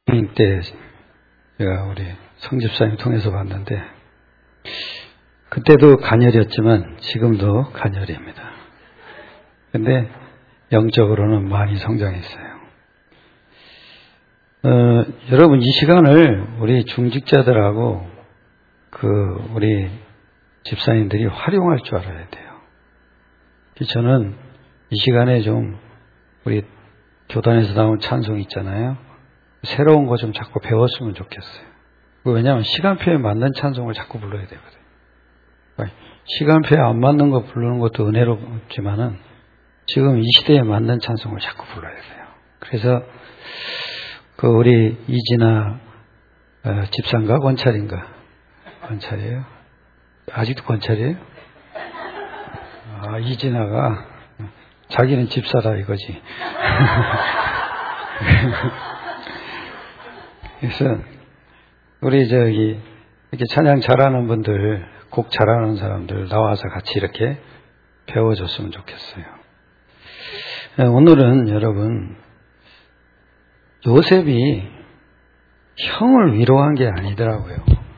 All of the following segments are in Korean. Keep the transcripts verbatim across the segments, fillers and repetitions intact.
때 제가 우리 성집사님 통해서 봤는데 그때도 간열이었지만 지금도 간열입니다. 근데 영적으로는 많이 성장했어요. 어, 여러분 이 시간을 우리 중직자들하고 그 우리 집사님들이 활용할 줄 알아야 돼요. 저는 이 시간에 좀 우리 교단에서 나온 찬송 있잖아요. 새로운 거 좀 자꾸 배웠으면 좋겠어요. 왜냐하면 시간표에 맞는 찬송을 자꾸 불러야 되거든요. 시간표에 안 맞는 거 부르는 것도 은혜롭지만은 지금 이 시대에 맞는 찬송을 자꾸 불러야 돼요. 그래서 그 우리 이진아 어, 집사인가 권찰인가? 권찰이에요? 아직도 권찰이에요? 아, 이진아가 자기는 집사다 이거지. 그래서 우리 저기 이렇게 찬양 잘하는 분들, 곡 잘하는 사람들 나와서 같이 이렇게 배워줬으면 좋겠어요. 오늘은 여러분 요셉이 형을 위로한 게 아니더라고요.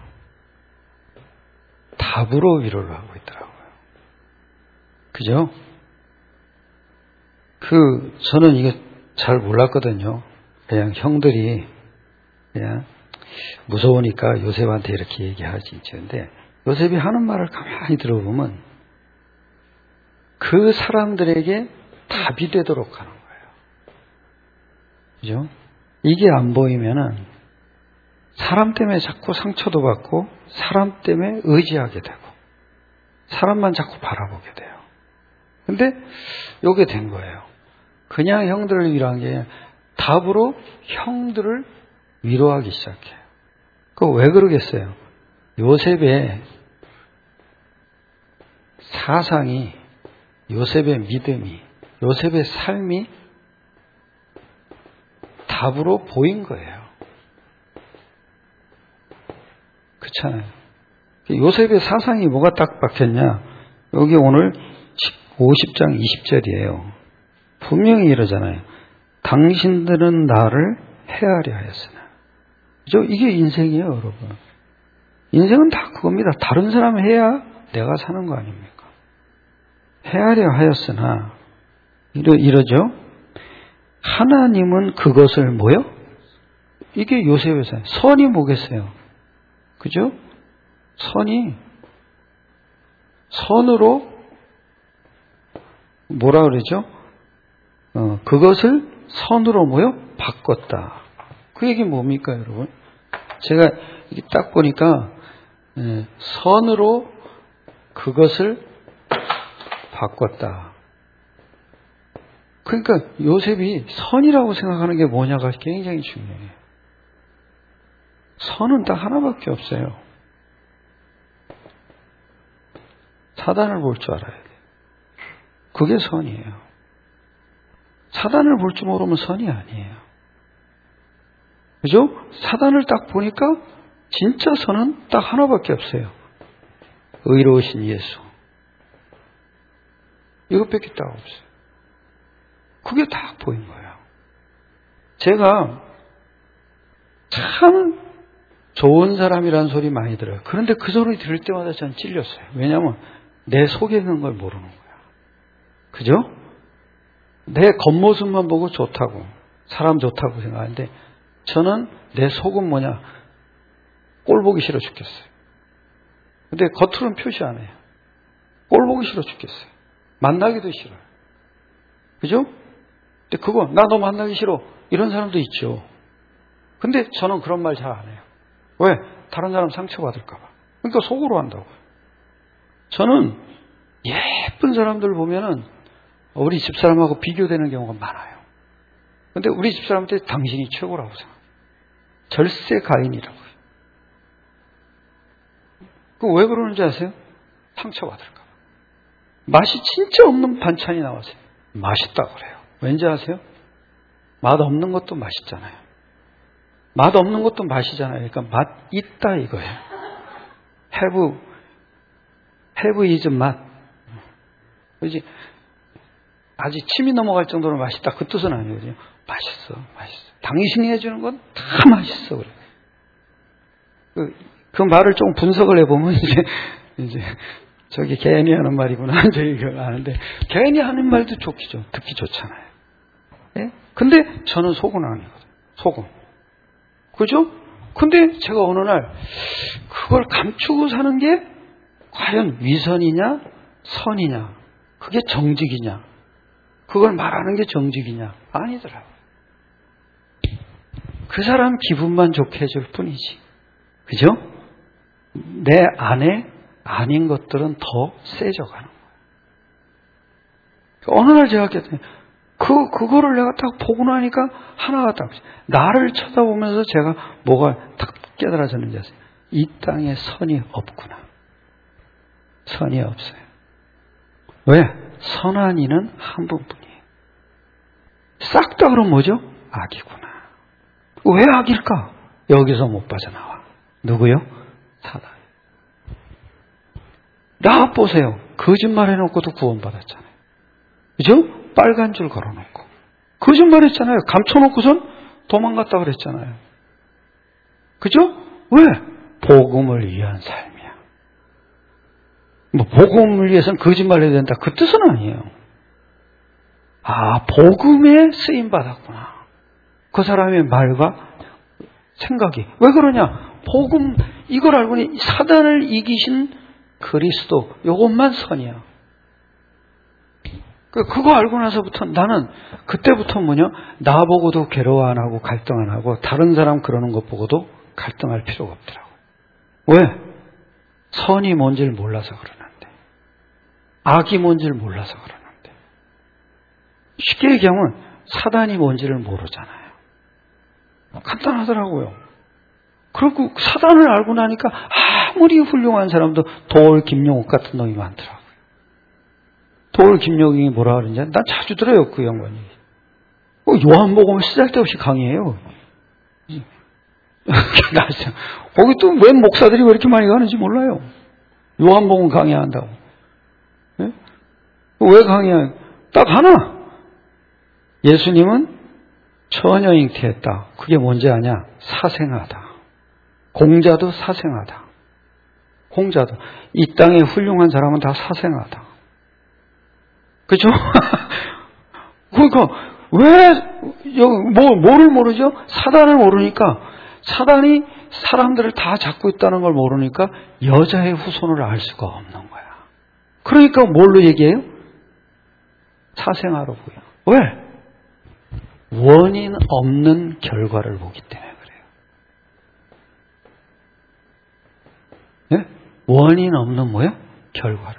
답으로 위로를 하고 있더라고요. 그죠? 그 저는 이게 잘 몰랐거든요. 그냥 형들이 그냥 무서우니까 요셉한테 이렇게 얘기하지. 근데 요셉이 하는 말을 가만히 들어보면 그 사람들에게 답이 되도록 하는 거예요. 그죠? 이게 안 보이면은 사람 때문에 자꾸 상처도 받고 사람 때문에 의지하게 되고 사람만 자꾸 바라보게 돼요. 근데 요게 된 거예요. 그냥 형들을 위로한 게 답으로 형들을 위로하기 시작해요. 그 왜 그러겠어요? 요셉의 사상이, 요셉의 믿음이, 요셉의 삶이 답으로 보인 거예요. 그렇잖아요. 요셉의 사상이 뭐가 딱 박혔냐? 여기 오늘 오십 장 이십 절이에요. 분명히 이러잖아요. 당신들은 나를 해하려 하였으나. 그죠? 이게 인생이에요, 여러분. 인생은 다 그겁니다. 다른 사람 해야 내가 사는 거 아닙니까? 해하려 하였으나 이러, 이러죠. 하나님은 그것을 뭐요? 이게 요셉의 사 선이 뭐겠어요? 그죠? 선이 선으로 뭐라 그러죠? 어, 그것을 선으로 뭐요? 바꿨다. 그 얘기 뭡니까, 여러분? 제가 딱 보니까 예, 선으로 그것을 바꿨다. 그러니까 요셉이 선이라고 생각하는 게 뭐냐가 굉장히 중요해요. 선은 딱 하나밖에 없어요. 사단을 볼 줄 알아야 돼요. 그게 선이에요. 사단을 볼 줄 모르면 선이 아니에요. 그죠? 사단을 딱 보니까 진짜 선은 딱 하나밖에 없어요. 의로우신 예수. 이것밖에 딱 없어요. 그게 딱 보인 거예요. 제가 참 좋은 사람이라는 소리 많이 들어요. 그런데 그 소리 들을 때마다 저는 찔렸어요. 왜냐하면 내 속에 있는 걸 모르는 거야. 그죠? 내 겉모습만 보고 좋다고, 사람 좋다고 생각하는데 저는 내 속은 뭐냐? 꼴 보기 싫어 죽겠어요. 근데 겉으로는 표시 안 해요. 꼴 보기 싫어 죽겠어요. 만나기도 싫어요. 그죠? 근데 그거 나 너 만나기 싫어 이런 사람도 있죠. 근데 저는 그런 말 잘 안 해요. 왜? 다른 사람 상처받을까 봐. 그러니까 속으로 한다고요. 저는 예쁜 사람들 보면은 우리 집사람하고 비교되는 경우가 많아요. 근데 우리 집사람한테 당신이 최고라고 생각해요. 절세 가인이라고요. 그 왜 그러는지 아세요? 상처받을까 봐. 맛이 진짜 없는 반찬이 나왔어요. 맛있다고 그래요. 왠지 아세요? 맛 없는 것도 맛있잖아요. 맛 없는 것도 맛이잖아요. 그러니까 맛 있다 이거예요. have, have is 맛. 그렇지? 아직 침이 넘어갈 정도로 맛있다. 그 뜻은 아니거든요. 맛있어, 맛있어. 당신이 해주는 건 다 맛있어 그래. 그, 그 말을 좀 분석을 해보면 이제 이제 저기 개인이 하는 말이구나 저희 그걸 아는데 개인이 하는 말도 좋기죠. 듣기 좋잖아요. 예? 근데 저는 속은 아니거든요. 속은. 그죠? 근데 제가 어느 날 그걸 감추고 사는 게 과연 위선이냐 선이냐 그게 정직이냐 그걸 말하는 게 정직이냐 아니더라고요. 그 사람 기분만 좋게 해줄 뿐이지. 그죠? 내 안에 아닌 것들은 더 세져가는 거예요. 어느 날 제가 그랬더니 그, 그거를 내가 딱 보고 나니까 하나가 딱 나를 쳐다보면서 제가 뭐가 딱 깨달아졌는지 아세요? 이 땅에 선이 없구나. 선이 없어요. 왜? 선한 이는 한 분뿐이에요. 싹 다 그럼 뭐죠? 악이구나. 왜 악일까? 여기서 못 빠져나와. 누구요? 사단. 나 보세요. 거짓말 해놓고도 구원받았잖아요. 그죠? 빨간 줄 걸어놓고. 거짓말 했잖아요. 감춰놓고선 도망갔다 그랬잖아요. 그죠? 왜? 복음을 위한 삶이야. 뭐, 복음을 위해서는 거짓말 해야 된다. 그 뜻은 아니에요. 아, 복음에 쓰임받았구나. 그 사람의 말과 생각이. 왜 그러냐? 복음, 이걸 알고니 사단을 이기신 그리스도, 요것만 선이야. 그거 알고 나서부터 나는 그때부터 뭐냐? 나보고도 괴로워 안 하고 갈등 안 하고 다른 사람 그러는 것 보고도 갈등할 필요가 없더라고. 왜? 선이 뭔지를 몰라서 그러는데. 악이 뭔지를 몰라서 그러는데. 쉽게 얘기하면 사단이 뭔지를 모르잖아요. 간단하더라고요. 그리고 사단을 알고 나니까 아무리 훌륭한 사람도 돌 김용옥 같은 놈이 많더라고요. 돌 김용옥이 뭐라 그러는지 난 자주 들어요. 그 양반이. 요한복음을 쓰잘데없이 강의해요. 거기 또 웬 목사들이 왜 이렇게 많이 가는지 몰라요. 요한복음 강의한다고. 네? 왜 강의해요? 딱 하나. 예수님은 처녀 잉태했다. 그게 뭔지 아냐? 사생하다. 공자도 사생하다. 공자도. 이 땅에 훌륭한 사람은 다 사생하다. 그죠? 그러니까 왜 뭐, 뭐를 모르죠? 사단을 모르니까 사단이 사람들을 다 잡고 있다는 걸 모르니까 여자의 후손을 알 수가 없는 거야. 그러니까 뭘로 얘기해요? 사생아로 보여. 왜? 원인 없는 결과를 보기 때문에 그래요. 네? 원인 없는 뭐야? 결과를.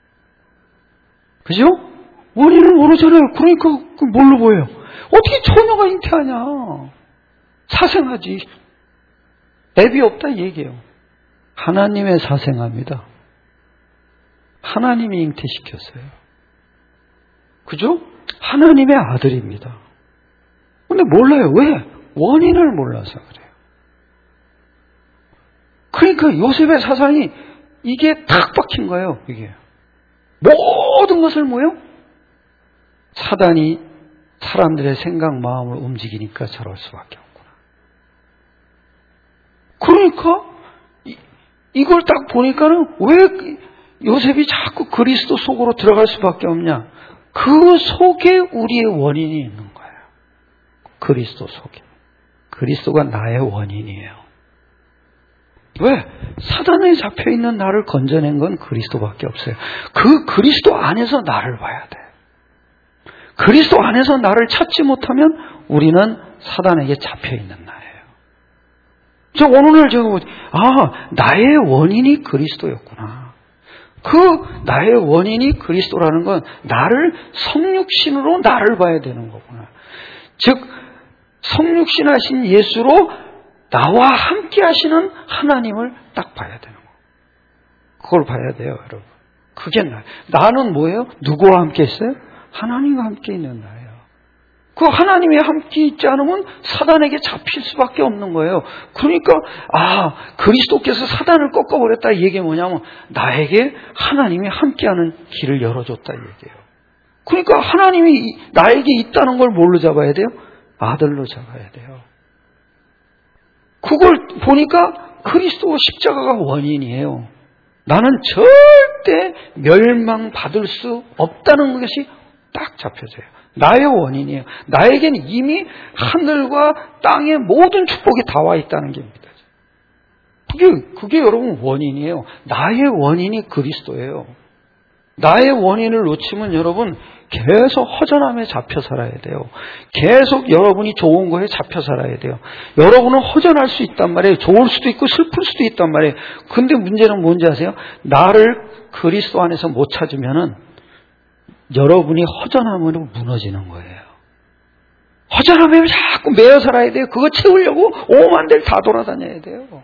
그죠? 원인을 모르잖아요. 그러니까 뭘로 보여요? 어떻게 처녀가 잉태하냐? 사생하지. 앱이 없다 이 얘기예요. 하나님의 사생합니다. 하나님이 잉태시켰어요. 그죠? 하나님의 아들입니다. 근데 몰라요. 왜? 원인을 몰라서 그래요. 그러니까 요셉의 사상이 이게 탁 박힌 거예요. 이게 모든 것을 뭐요? 사단이 사람들의 생각, 마음을 움직이니까 저럴 수밖에 없구나. 그러니까 이, 이걸 딱 보니까는 왜 요셉이 자꾸 그리스도 속으로 들어갈 수밖에 없냐? 그 속에 우리의 원인이 있는 거예요. 그리스도 속에. 그리스도가 나의 원인이에요. 왜? 사단에 잡혀있는 나를 건져낸 건 그리스도밖에 없어요. 그 그리스도 안에서 나를 봐야 돼. 그리스도 안에서 나를 찾지 못하면 우리는 사단에게 잡혀있는 나예요. 저 오늘 제가 보지, 아, 나의 원인이 그리스도였구나. 그 나의 원인이 그리스도라는 건 나를 성육신으로 나를 봐야 되는 거구나. 즉 성육신하신 예수로 나와 함께 하시는 하나님을 딱 봐야 되는 거. 그걸 봐야 돼요, 여러분. 그게 나. 나는 뭐예요? 누구와 함께 있어요? 하나님과 함께 있는 나예요. 그 하나님이 함께 있지 않으면 사단에게 잡힐 수밖에 없는 거예요. 그러니까 아, 그리스도께서 사단을 꺾어버렸다 이 얘기가 뭐냐면 나에게 하나님이 함께하는 길을 열어줬다 이 얘기예요. 그러니까 하나님이 나에게 있다는 걸 뭘로 잡아야 돼요? 아들로 잡아야 돼요. 그걸 보니까 그리스도 십자가가 원인이에요. 나는 절대 멸망받을 수 없다는 것이 딱 잡혀져요. 나의 원인이에요. 나에게는 이미 하늘과 땅의 모든 축복이 다 와 있다는 겁니다. 그게, 그게 여러분 원인이에요. 나의 원인이 그리스도예요. 나의 원인을 놓치면 여러분 계속 허전함에 잡혀 살아야 돼요. 계속 여러분이 좋은 거에 잡혀 살아야 돼요. 여러분은 허전할 수 있단 말이에요. 좋을 수도 있고 슬플 수도 있단 말이에요. 근데 문제는 뭔지 아세요? 나를 그리스도 안에서 못 찾으면은 여러분이 허전함으로 무너지는 거예요. 허전함에 자꾸 매여 살아야 돼요. 그거 채우려고 오만 데를 다 돌아다녀야 돼요.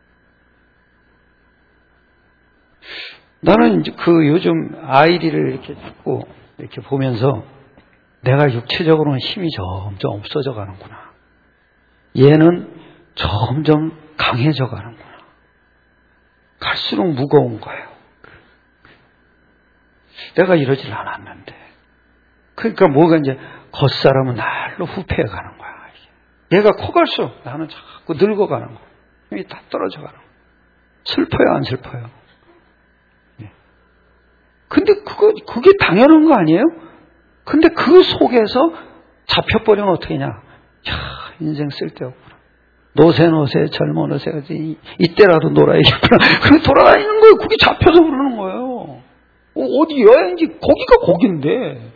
나는 그 요즘 아이디를 이렇게 자꾸 이렇게 보면서 내가 육체적으로는 힘이 점점 없어져 가는구나. 얘는 점점 강해져 가는구나. 갈수록 무거운 거예요. 내가 이러질 않았는데. 그러니까 뭐가 이제 겉사람은 날로 후패해 가는 거야. 얘가 커갈수록 나는 자꾸 늙어가는 거야. 힘이 다 떨어져 가는 거야. 슬퍼요, 안 슬퍼요? 근데 그거, 그게 당연한 거 아니에요? 근데 그 속에서 잡혀버리면 어떻게 하냐? 야, 인생 쓸데없구나. 노세, 노세, 젊어, 노세. 이때라도 놀아야겠구나. 그래 돌아다니는 거예요. 그게 잡혀서 그러는 거예요. 어디 여행지, 거기가 거긴데.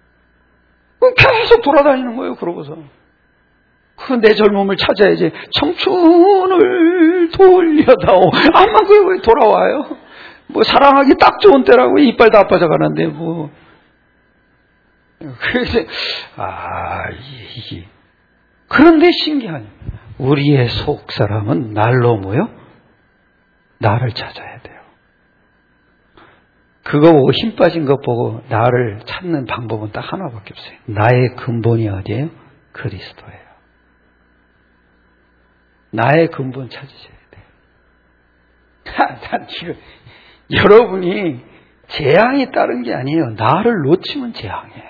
계속 돌아다니는 거예요, 그러고서. 그 내 젊음을 찾아야지. 청춘을 돌려다오. 아마 그게 왜 돌아와요? 뭐 사랑하기 딱 좋은 때라고 이빨 다 빠져가는데 뭐. 그래서 아 이게 그런데 신기하네. 우리의 속 사람은 날로 뭐요? 나를 찾아야 돼요. 그거 보고 힘 빠진 것 보고 나를 찾는 방법은 딱 하나밖에 없어요. 나의 근본이 어디예요? 그리스도예요. 나의 근본 찾으셔야 돼요. 난 지금 여러분이 재앙이 따른 게 아니에요. 나를 놓치면 재앙이에요.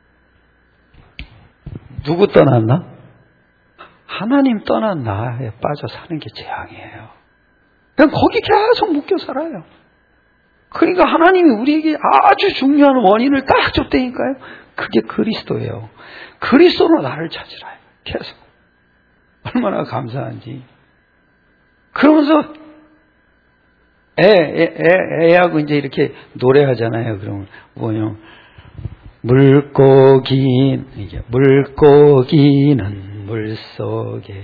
누구 떠났나? 하나님 떠난 나에 빠져 사는 게 재앙이에요. 그냥 거기 계속 묶여 살아요. 그러니까 하나님이 우리에게 아주 중요한 원인을 딱 줬다니까요. 그게 그리스도예요. 그리스도로 나를 찾으라. 계속. 얼마나 감사한지. 그러면서 애, 애, 애, 애하고 이제 이렇게 노래하잖아요. 그러면 뭐냐. 물고기, 이게 물고기는 물 속에,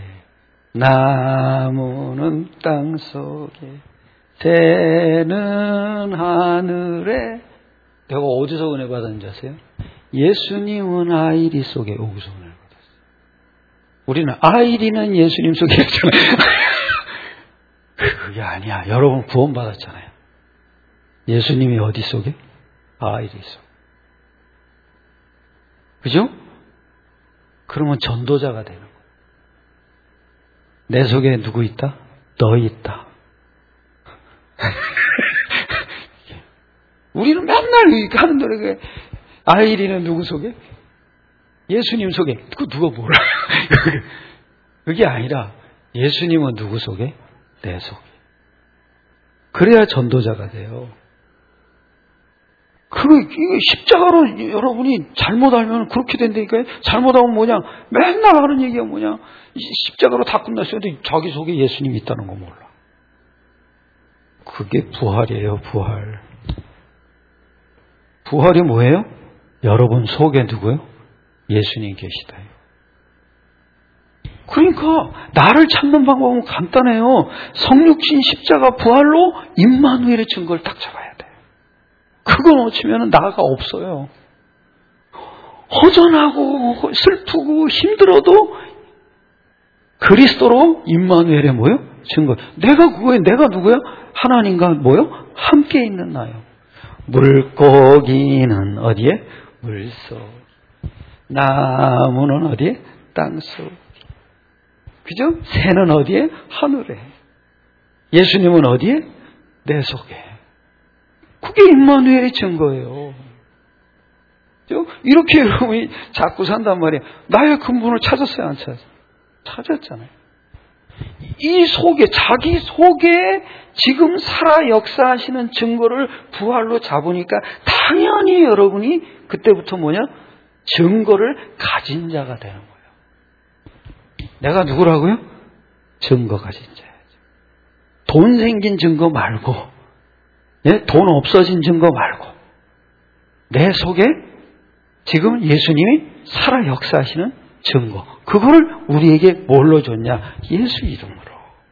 나무는 땅 속에, 새는 하늘에. 내가 어디서 은혜 받았는지 아세요? 예수님은 아이리 속에 여기서 은혜를 받았어요. 우리는 아이리는 예수님 속에 있잖아요. 그게 아니야. 여러분 구원 받았잖아요. 예수님이 어디 속에? 아이리 속. 그죠? 그러면 전도자가 되는 거예요. 내 속에 누구 있다? 너 있다. 우리는 맨날 이렇게 하는 노래가 아이리는 누구 속에? 예수님 속에. 그 누가 몰라. 그게 아니라 예수님은 누구 속에? 내 속에. 그래야 전도자가 돼요. 그 십자가로 여러분이 잘못 알면 그렇게 된다니까요. 잘못하면 뭐냐? 맨날 하는 얘기가 뭐냐? 십자가로 다 끝났어요. 근데 자기 속에 예수님이 있다는 거 몰라. 그게 부활이에요. 부활. 부활이 뭐예요? 여러분 속에 누구요? 예수님 계시다. 그러니까 나를 찾는 방법은 간단해요. 성육신 십자가 부활로 임마누엘의 증거를 딱 잡아야 돼요. 그거 놓치면 나가 없어요. 허전하고 슬프고 힘들어도 그리스도로 임마누엘의 뭐요? 증거. 내가 그거예요. 내가 누구야? 하나님과 뭐요? 함께 있는 나요. 물고기는 어디에? 물속. 나무는 어디에? 땅속. 그죠? 새는 어디에? 하늘에. 예수님은 어디에? 내 속에. 그게 임마누엘의 증거예요. 이렇게 여러분이 자꾸 산단 말이에요. 나의 근본을 찾았어요, 안 찾았어요? 찾았잖아요. 이 속에, 자기 속에 지금 살아 역사하시는 증거를 부활로 잡으니까 당연히 여러분이 그때부터 뭐냐? 증거를 가진 자가 되는 거예요. 내가 누구라고요? 증거 가진 자예요. 돈 생긴 증거 말고, 예? 돈 없어진 증거 말고, 내 속에 지금 예수님이 살아 역사하시는 증거. 그거를 우리에게 뭘로 줬냐? 예수 이름으로.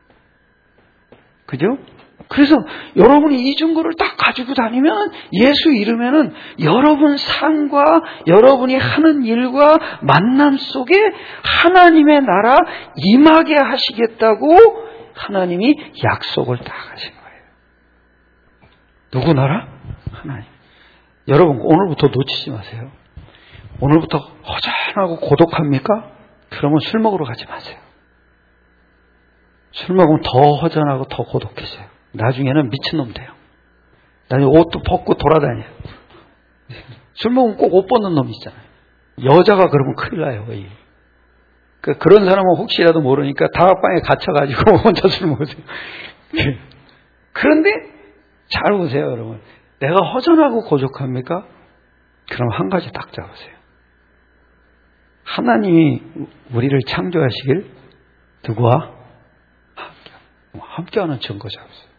그죠? 그래서 여러분이 이 증거를 딱 가지고 다니면 예수 이름에는 여러분 삶과 여러분이 하는 일과 만남 속에 하나님의 나라 임하게 하시겠다고 하나님이 약속을 딱 하신 거예요. 누구 나라? 하나님. 여러분 오늘부터 놓치지 마세요. 오늘부터 허전하고 고독합니까? 그러면 술 먹으러 가지 마세요. 술 먹으면 더 허전하고 더 고독해져요. 나중에는 미친놈 돼요. 나중에 옷도 벗고 돌아다녀요. 술 먹으면 꼭 옷 벗는 놈 있잖아요. 여자가 그러면 큰일 나요. 거의. 그, 그런 사람은 혹시라도 모르니까 다락방에 갇혀가지고 혼자 술 먹으세요. 그런데 잘 보세요, 여러분. 내가 허전하고 고독합니까? 그럼 한 가지 딱 잡으세요. 하나님이 우리를 창조하시길 누구와? 함께, 함께하는 증거 잡으세요.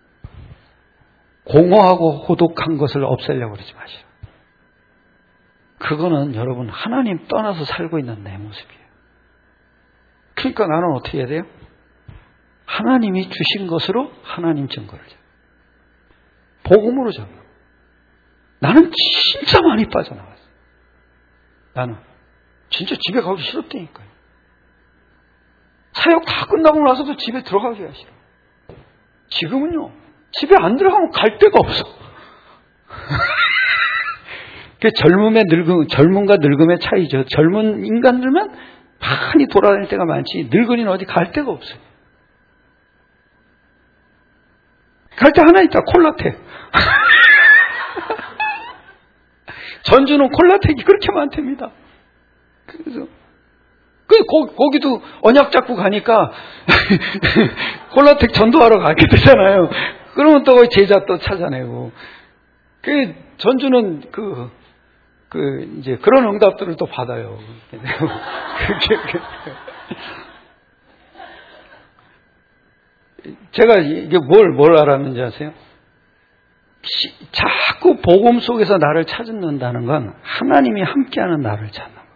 공허하고 고독한 것을 없애려고 그러지 마시오. 그거는 여러분 하나님 떠나서 살고 있는 내 모습이에요. 그러니까 나는 어떻게 해야 돼요? 하나님이 주신 것으로 하나님 증거를 잡아요. 복음으로 잡아요. 나는 진짜 많이 빠져나갔어요. 나는 진짜 집에 가기 싫었다니까요. 사역 다 끝나고 나서도 집에 들어가기가 싫어. 지금은요, 집에 안 들어가면 갈 데가 없어. 그 젊음의 늙음, 젊음과 늙음의 차이죠. 젊은 인간들만 많이 돌아다닐 때가 많지, 늙은이는 어디 갈 데가 없어요. 갈 데 하나 있다, 콜라텍. 전주는 콜라텍이 그렇게 많답니다. 그래서 그 거, 거기도 언약 잡고 가니까 콜라텍 전도하러 가게 되잖아요. 그러면 또 제자 또 찾아내고. 그 전주는 그, 그 이제 그런 응답들을 또 받아요. 제가 이게 뭘, 뭘 알았는지 아세요? 자꾸 복음 속에서 나를 찾는다는 건 하나님이 함께하는 나를 찾는 거예요.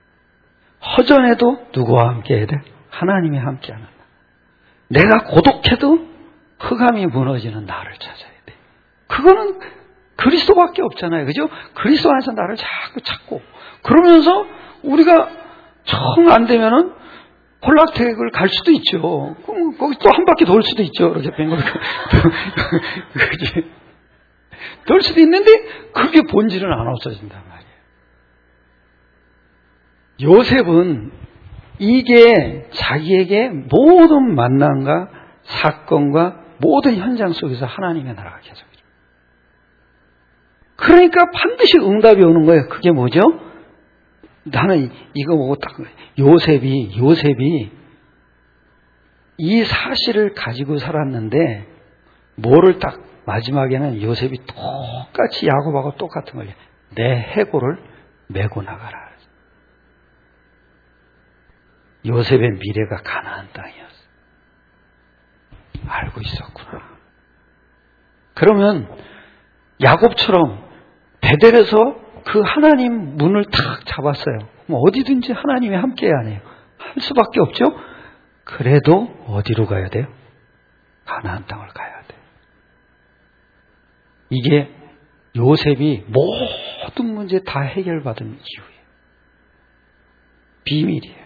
허전해도 누구와 함께해야 돼? 하나님이 함께하는 나. 내가 고독해도 흑암이 무너지는 나를 찾아야 돼. 그거는 그리스도밖에 없잖아요. 그죠? 그리스도 안에서 나를 자꾸 찾고 그러면서 우리가 정 안 되면은 콜라텍을 갈 수도 있죠. 그럼 거기 또 한 바퀴 돌 수도 있죠. 이렇게 뱅글 돌 수도 있는데 그게 본질은 안 없어진단 말이에요. 요셉은 이게 자기에게 모든 만남과 사건과 모든 현장 속에서 하나님의 나라가 계속 이루어져요. 그러니까 반드시 응답이 오는 거예요. 그게 뭐죠? 나는 이거 보고 딱 요셉이 요셉이 이 사실을 가지고 살았는데 뭐를 딱 마지막에는 요셉이 똑같이 야곱하고 똑같은 거예요. 내 해골을 메고 나가라. 요셉의 미래가 가나안 땅이었어. 알고 있었구나. 그러면 야곱처럼 베델에서 그 하나님 문을 탁 잡았어요. 뭐 어디든지 하나님이 함께해야 하네요. 할 수밖에 없죠. 그래도 어디로 가야 돼요? 가나안 땅을 가야 돼요. 이게 요셉이 모든 문제 다 해결받은 이유예요. 비밀이에요.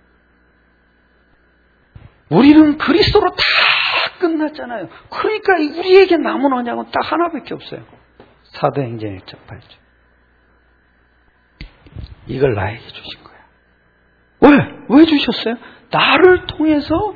우리는 그리스도로 다 끝났잖아요. 그러니까 우리에게 남은 언약은 딱 하나밖에 없어요. 사도행전 일 장 팔 절. 이걸 나에게 주신 거야. 왜? 왜 주셨어요? 나를 통해서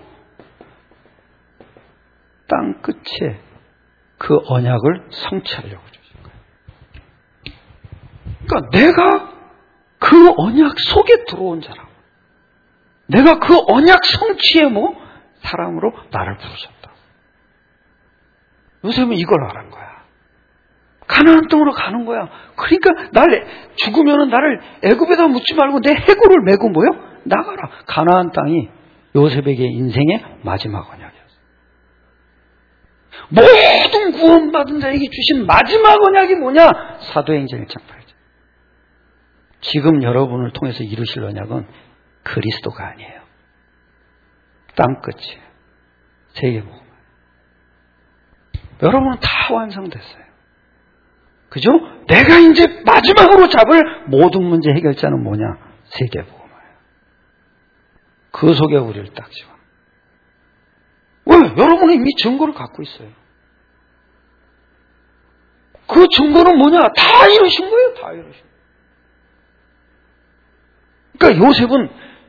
땅 끝에 그 언약을 성취하려고 주신 거예요. 그러니까 내가 그 언약 속에 들어온 사람, 내가 그 언약 성취의 뭐 사람으로 나를 부르셨다. 요셉은 이걸 알은 거야. 가나안 땅으로 가는 거야. 그러니까 날 죽으면은 나를 애굽에다 묻지 말고 내 해골을 메고 뭐요? 나가라. 가나안 땅이 요셉에게 인생의 마지막 언약이었어. 모든 구원받은 자에게 주신 마지막 언약이 뭐냐? 사도행전 일 장 팔 절. 지금 여러분을 통해서 이루실 언약은 그리스도가 아니에요. 땅끝이에요. 세계복음. 여러분은 다 완성됐어요. 그죠? 내가 이제 마지막으로 잡을 모든 문제 해결자는 뭐냐? 세계복음이에요. 그 속에 우리를 딱 집어. 왜? 여러분은 이미 증거를 갖고 있어요. 그 증거는 뭐냐? 다 이루신 거예요. 다 이루신 거예요. 그러니까 요셉은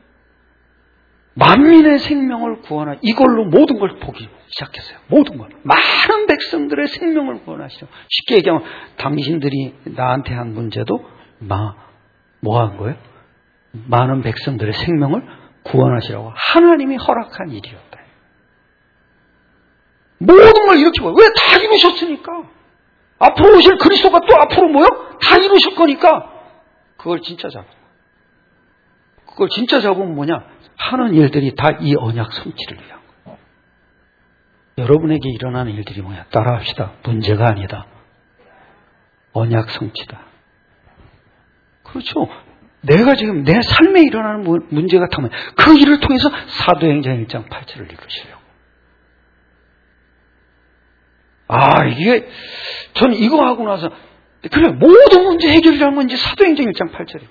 만민의 생명을 구하나 이걸로 모든 걸 보기 시작했어요. 모든 걸. 많은 백성들의 생명을 구원하시죠. 쉽게 얘기하면 당신들이 나한테 한 문제도 마, 뭐 한 거예요? 많은 백성들의 생명을 구원하시라고 하나님이 허락한 일이었다. 모든 걸 이렇게 봐요. 왜? 다 이루셨으니까. 앞으로 오실 그리스도가 또 앞으로 뭐요? 다 이루실 거니까. 그걸 진짜 잡아요. 그걸 진짜 잡으면 뭐냐? 하는 일들이 다 이 언약 성취를 위한 거예요. 여러분에게 일어나는 일들이 뭐냐? 따라합시다. 문제가 아니다. 언약 성취다. 그렇죠. 내가 지금 내 삶에 일어나는 문제 같으면 그 일을 통해서 사도행전 일 장 팔 절을 읽으시려고. 아, 이게, 전 이거 하고 나서, 그래, 모든 문제 해결이라는 건 이제 사도행전 일 장 팔 절이에요.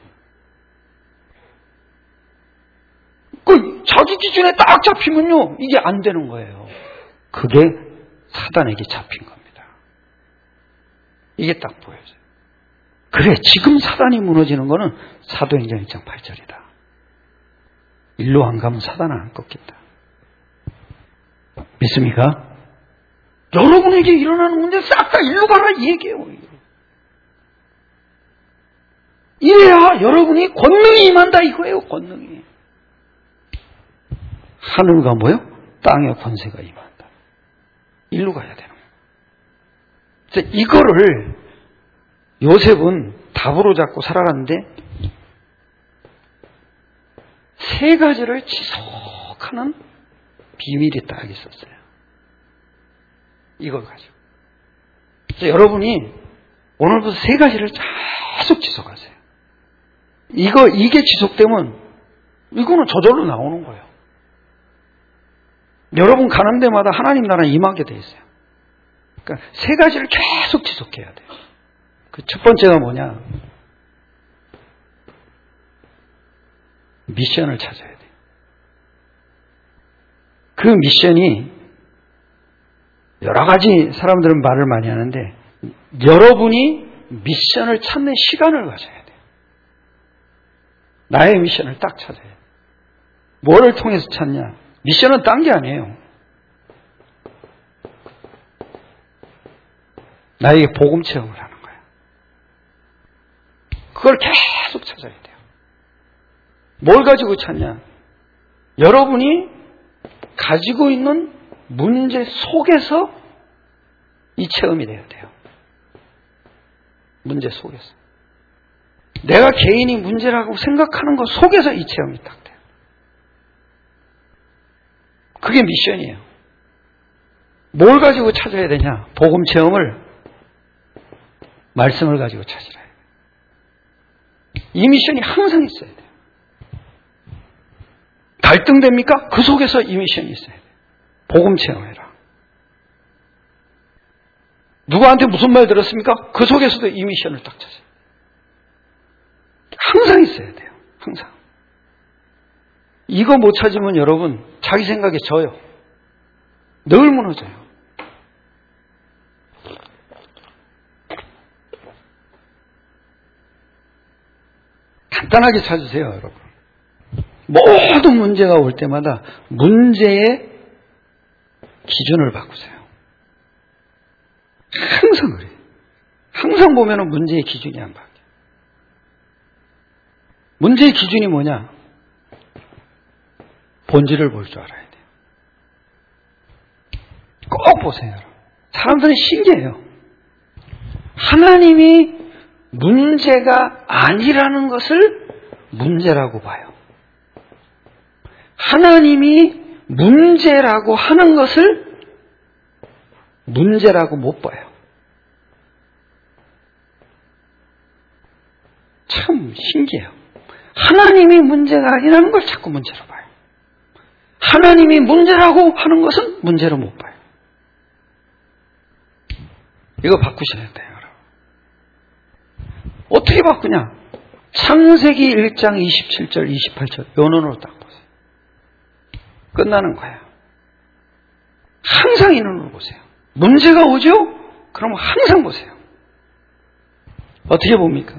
그, 자기 기준에 딱 잡히면요, 이게 안 되는 거예요. 그게 사단에게 잡힌 겁니다. 이게 딱 보여져요. 그래, 지금 사단이 무너지는 거는 사도행전 일 장 팔 절이다. 일로 안 가면 사단은 안 꺾인다. 믿습니까? 여러분에게 일어나는 문제 싹 다 일로 가라 이 얘기예요. 이래야 여러분이 권능이 임한다 이거예요. 권능이. 하늘과 뭐요? 땅의 권세가 임한다. 일로 가야 되는 거예요. 그래서 이거를 요셉은 답으로 잡고 살아갔는데 세 가지를 지속하는 비밀이 딱 있었어요. 이걸 가지고. 그래서 여러분이 오늘부터 세 가지를 계속 지속하세요. 이거, 이게 지속되면 이거는 저절로 나오는 거예요. 여러분 가는 데마다 하나님 나라 임하게 돼 있어요. 그러니까 세 가지를 계속 지속해야 돼요. 그 첫 번째가 뭐냐? 미션을 찾아야 돼요. 그 미션이 여러 가지 사람들은 말을 많이 하는데 여러분이 미션을 찾는 시간을 가져야 돼요. 나의 미션을 딱 찾아야 돼요. 뭐를 통해서 찾냐? 미션은 딴 게 아니에요. 나에게 복음 체험을 하는 거예요. 그걸 계속 찾아야 돼요. 뭘 가지고 찾냐? 여러분이 가지고 있는 문제 속에서 이 체험이 돼야 돼요. 문제 속에서. 내가 개인이 문제라고 생각하는 것 속에서 이 체험이 딱 돼요. 그게 미션이에요. 뭘 가지고 찾아야 되냐? 복음 체험을 말씀을 가지고 찾으라. 이 미션이 항상 있어야 돼요. 갈등됩니까? 그 속에서 이 미션이 있어야 돼요. 복음 체험해라. 누구한테 무슨 말 들었습니까? 그 속에서도 이 미션을 딱 찾아요. 항상 있어야 돼요. 항상. 이거 못 찾으면 여러분 자기 생각에 져요. 늘 무너져요. 간단하게 찾으세요, 여러분. 모든 문제가 올 때마다 문제의 기준을 바꾸세요. 항상 그래요. 항상 보면은 문제의 기준이 안 바뀌어요. 문제의 기준이 뭐냐? 본질을 볼 줄 알아야 돼요. 꼭 보세요. 사람들은 신기해요. 하나님이 문제가 아니라는 것을 문제라고 봐요. 하나님이 문제라고 하는 것을 문제라고 못 봐요. 참 신기해요. 하나님이 문제가 아니라는 걸 자꾸 문제로 봐요. 하나님이 문제라고 하는 것은 문제로 못 봐요. 이거 바꾸셔야 돼요. 어떻게 바꾸냐? 창세기 일 장 이십칠 절 이십팔 절 요 눈으로 딱 보세요. 끝나는 거예요. 항상 이 눈으로 보세요. 문제가 오죠? 그럼 항상 보세요. 어떻게 봅니까?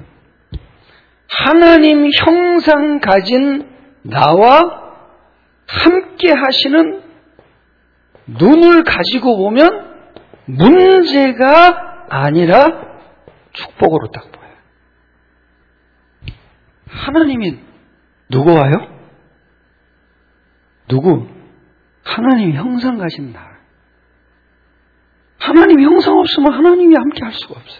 하나님 형상 가진 나와 함께 하시는 눈을 가지고 보면 문제가 아니라 축복으로 딱 보여요. 하나님이 누구 와요? 누구? 하나님이 형상 가진 나. 하나님이 형상 없으면 하나님이 함께 할 수가 없어요.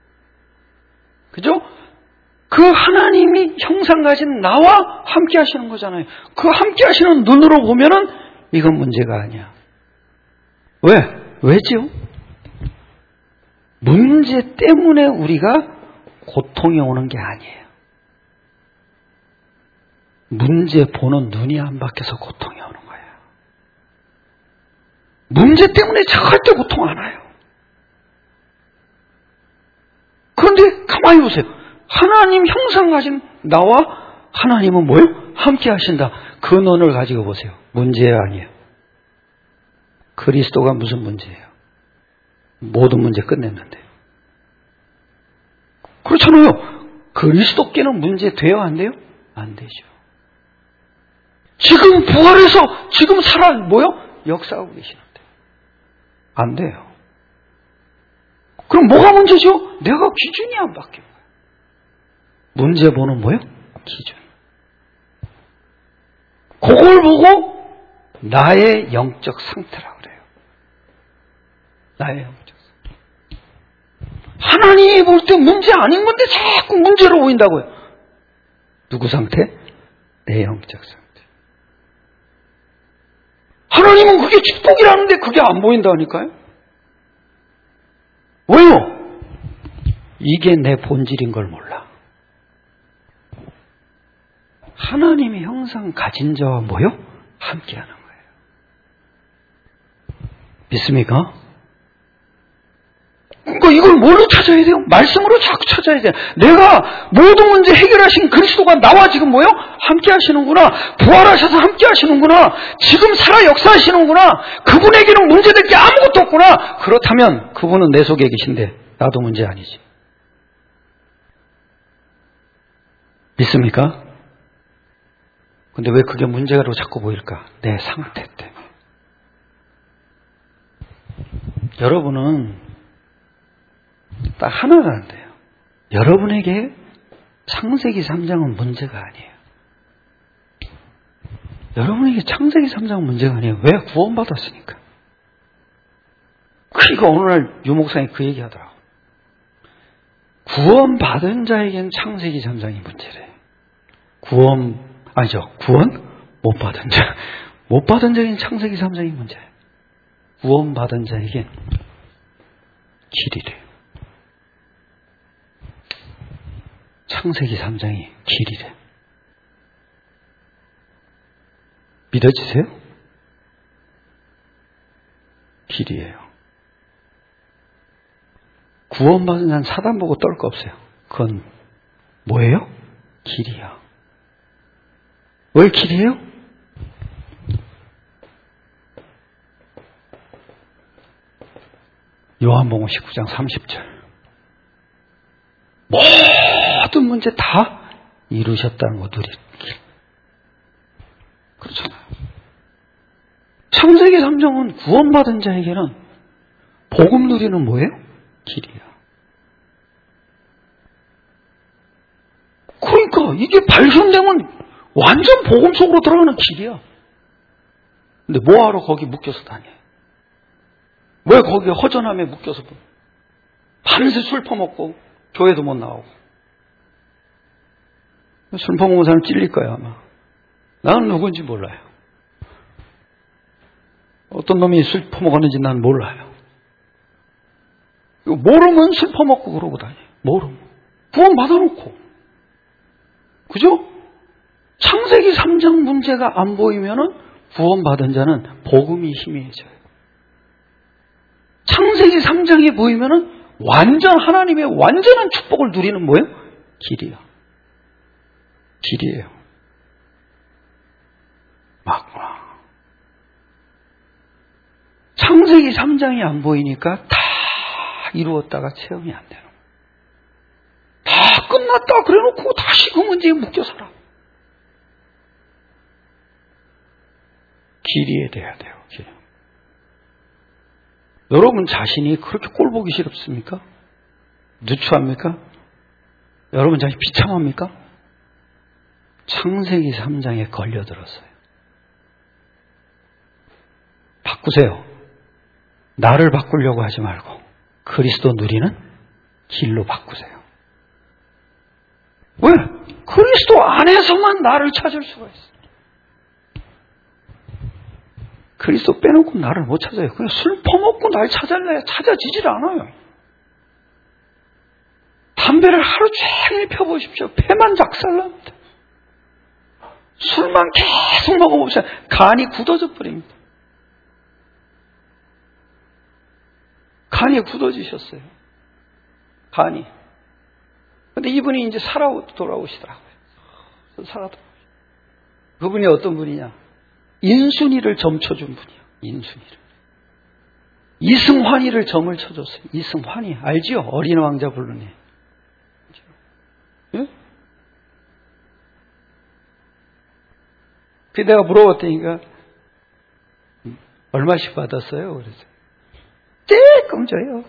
그죠? 그 하나님이 형상 가진 나와 함께 하시는 거잖아요. 그 함께 하시는 눈으로 보면은 이건 문제가 아니야. 왜? 왜죠? 문제 때문에 우리가 고통이 오는 게 아니에요. 문제 보는 눈이 안 바뀌어서 고통이 오는 거예요. 문제 때문에 절대 고통 안 와요. 그런데 가만히 보세요. 하나님 형상 가진 나와 하나님은 뭐예요? 함께 하신다. 그 눈을 가지고 보세요. 문제가 아니에요. 그리스도가 무슨 문제예요? 모든 문제 끝냈는데. 그렇잖아요. 그리스도께는 문제 돼요? 안 돼요? 안 되죠. 지금 부활해서 지금 살아 뭐요? 역사하고 계시는데. 안 돼요. 그럼 뭐가 문제죠? 내가 기준이 안 바뀌어요. 문제 보는 뭐예요? 기준. 그걸 보고 나의 영적 상태라고 그래요. 나의 영적 상태. 하나님이 볼 때 문제 아닌 건데 자꾸 문제로 보인다고요. 누구 상태? 내 영적 상태. 하나님은 그게 축복이라는데 그게 안 보인다니까요. 왜요? 이게 내 본질인 걸 몰라. 하나님의 형상 가진 자와 뭐요? 함께하는 거예요. 믿습니까? 그러니까 이걸 뭘로 찾아야 돼요? 말씀으로 자꾸 찾아야 돼요. 내가 모든 문제 해결하신 그리스도가 나와 지금 뭐요? 함께 하시는구나. 부활하셔서 함께 하시는구나. 지금 살아 역사하시는구나. 그분에게는 문제될 게 아무것도 없구나. 그렇다면 그분은 내 속에 계신데 나도 문제 아니지. 믿습니까? 근데 왜 그게 문제로 자꾸 보일까? 내 상태 때문에. 여러분은 딱 하나가 안 돼요. 여러분에게 창세기 삼 장은 문제가 아니에요. 여러분에게 창세기 삼 장은 문제가 아니에요. 왜? 구원받았으니까. 그러니까 어느 날 유목사님이 그 얘기 하더라고. 구원받은 자에게는 창세기 삼 장이 문제래. 구원, 아니죠. 구원? 못 받은 자. 못 받은 자에게는 창세기 삼 장이 문제예요. 구원받은 자에겐 길이래요. 창세기 삼 장이 길이래. 믿어지세요? 길이에요. 구원받은 자는 사단 보고 떨 거 없어요. 그건 뭐예요? 길이야. 왜 길이에요? 요한복음 십구 장 삼십 절. 모든 문제 다 이루셨다는 거 누릴 길. 그렇잖아요. 창세기 삼 장은 구원받은 자에게는 복음 누리는 뭐예요? 길이야. 그러니까 길이야. 이게 발견되면 완전 복음 속으로 들어가는 길이야. 근데 뭐하러 거기 묶여서 다녀? 왜 거기에 허전함에 묶여서 밤새 술 퍼먹고 교회도 못 나오고. 술 퍼먹은 사람 찔릴 거야 아마. 나는 누군지 몰라요. 어떤 놈이 술 퍼먹었는지 난 몰라요. 모르면 술 퍼먹고 그러고 다녀. 모르면. 구원 받아놓고. 그죠? 창세기 삼 장 문제가 안 보이면은 구원 받은 자는 복음이 희미해져요. 창세기 삼 장이 보이면은 완전 하나님의 완전한 축복을 누리는 뭐예요? 길이야. 길이에요. 맞구나. 창세기 삼 장이 안 보이니까 다 이루었다가 체험이 안 되는 거예요. 다 끝났다 그래놓고 다시 그 문제에 묶여 살아. 길이에 대해야 돼요. 길. 여러분 자신이 그렇게 꼴 보기 싫습니까? 누추합니까? 여러분 자신이 비참합니까? 창세기 삼 장에 걸려들었어요. 바꾸세요. 나를 바꾸려고 하지 말고 그리스도 누리는 길로 바꾸세요. 왜? 그리스도 안에서만 나를 찾을 수가 있어요. 그리스도 빼놓고 나를 못 찾아요. 그냥 술 퍼먹고 날 찾을래야 찾아지질 않아요. 담배를 하루 종일 펴보십시오. 폐만 작살납니다. 술만 계속 먹어보세요. 간이 굳어져 버립니다. 간이 굳어지셨어요. 간이. 근데 이분이 이제 살아 돌아오시더라고요. 살아 돌아오시더라고요. 그분이 어떤 분이냐? 인순이를 점 쳐준 분이요. 인순이를. 이승환이를 점을 쳐줬어요. 이승환이. 알지요? 어린 왕자 부르는 애. 예? 그 내가 물어봤더니까 얼마씩 받았어요? 그래서 조금 줘요.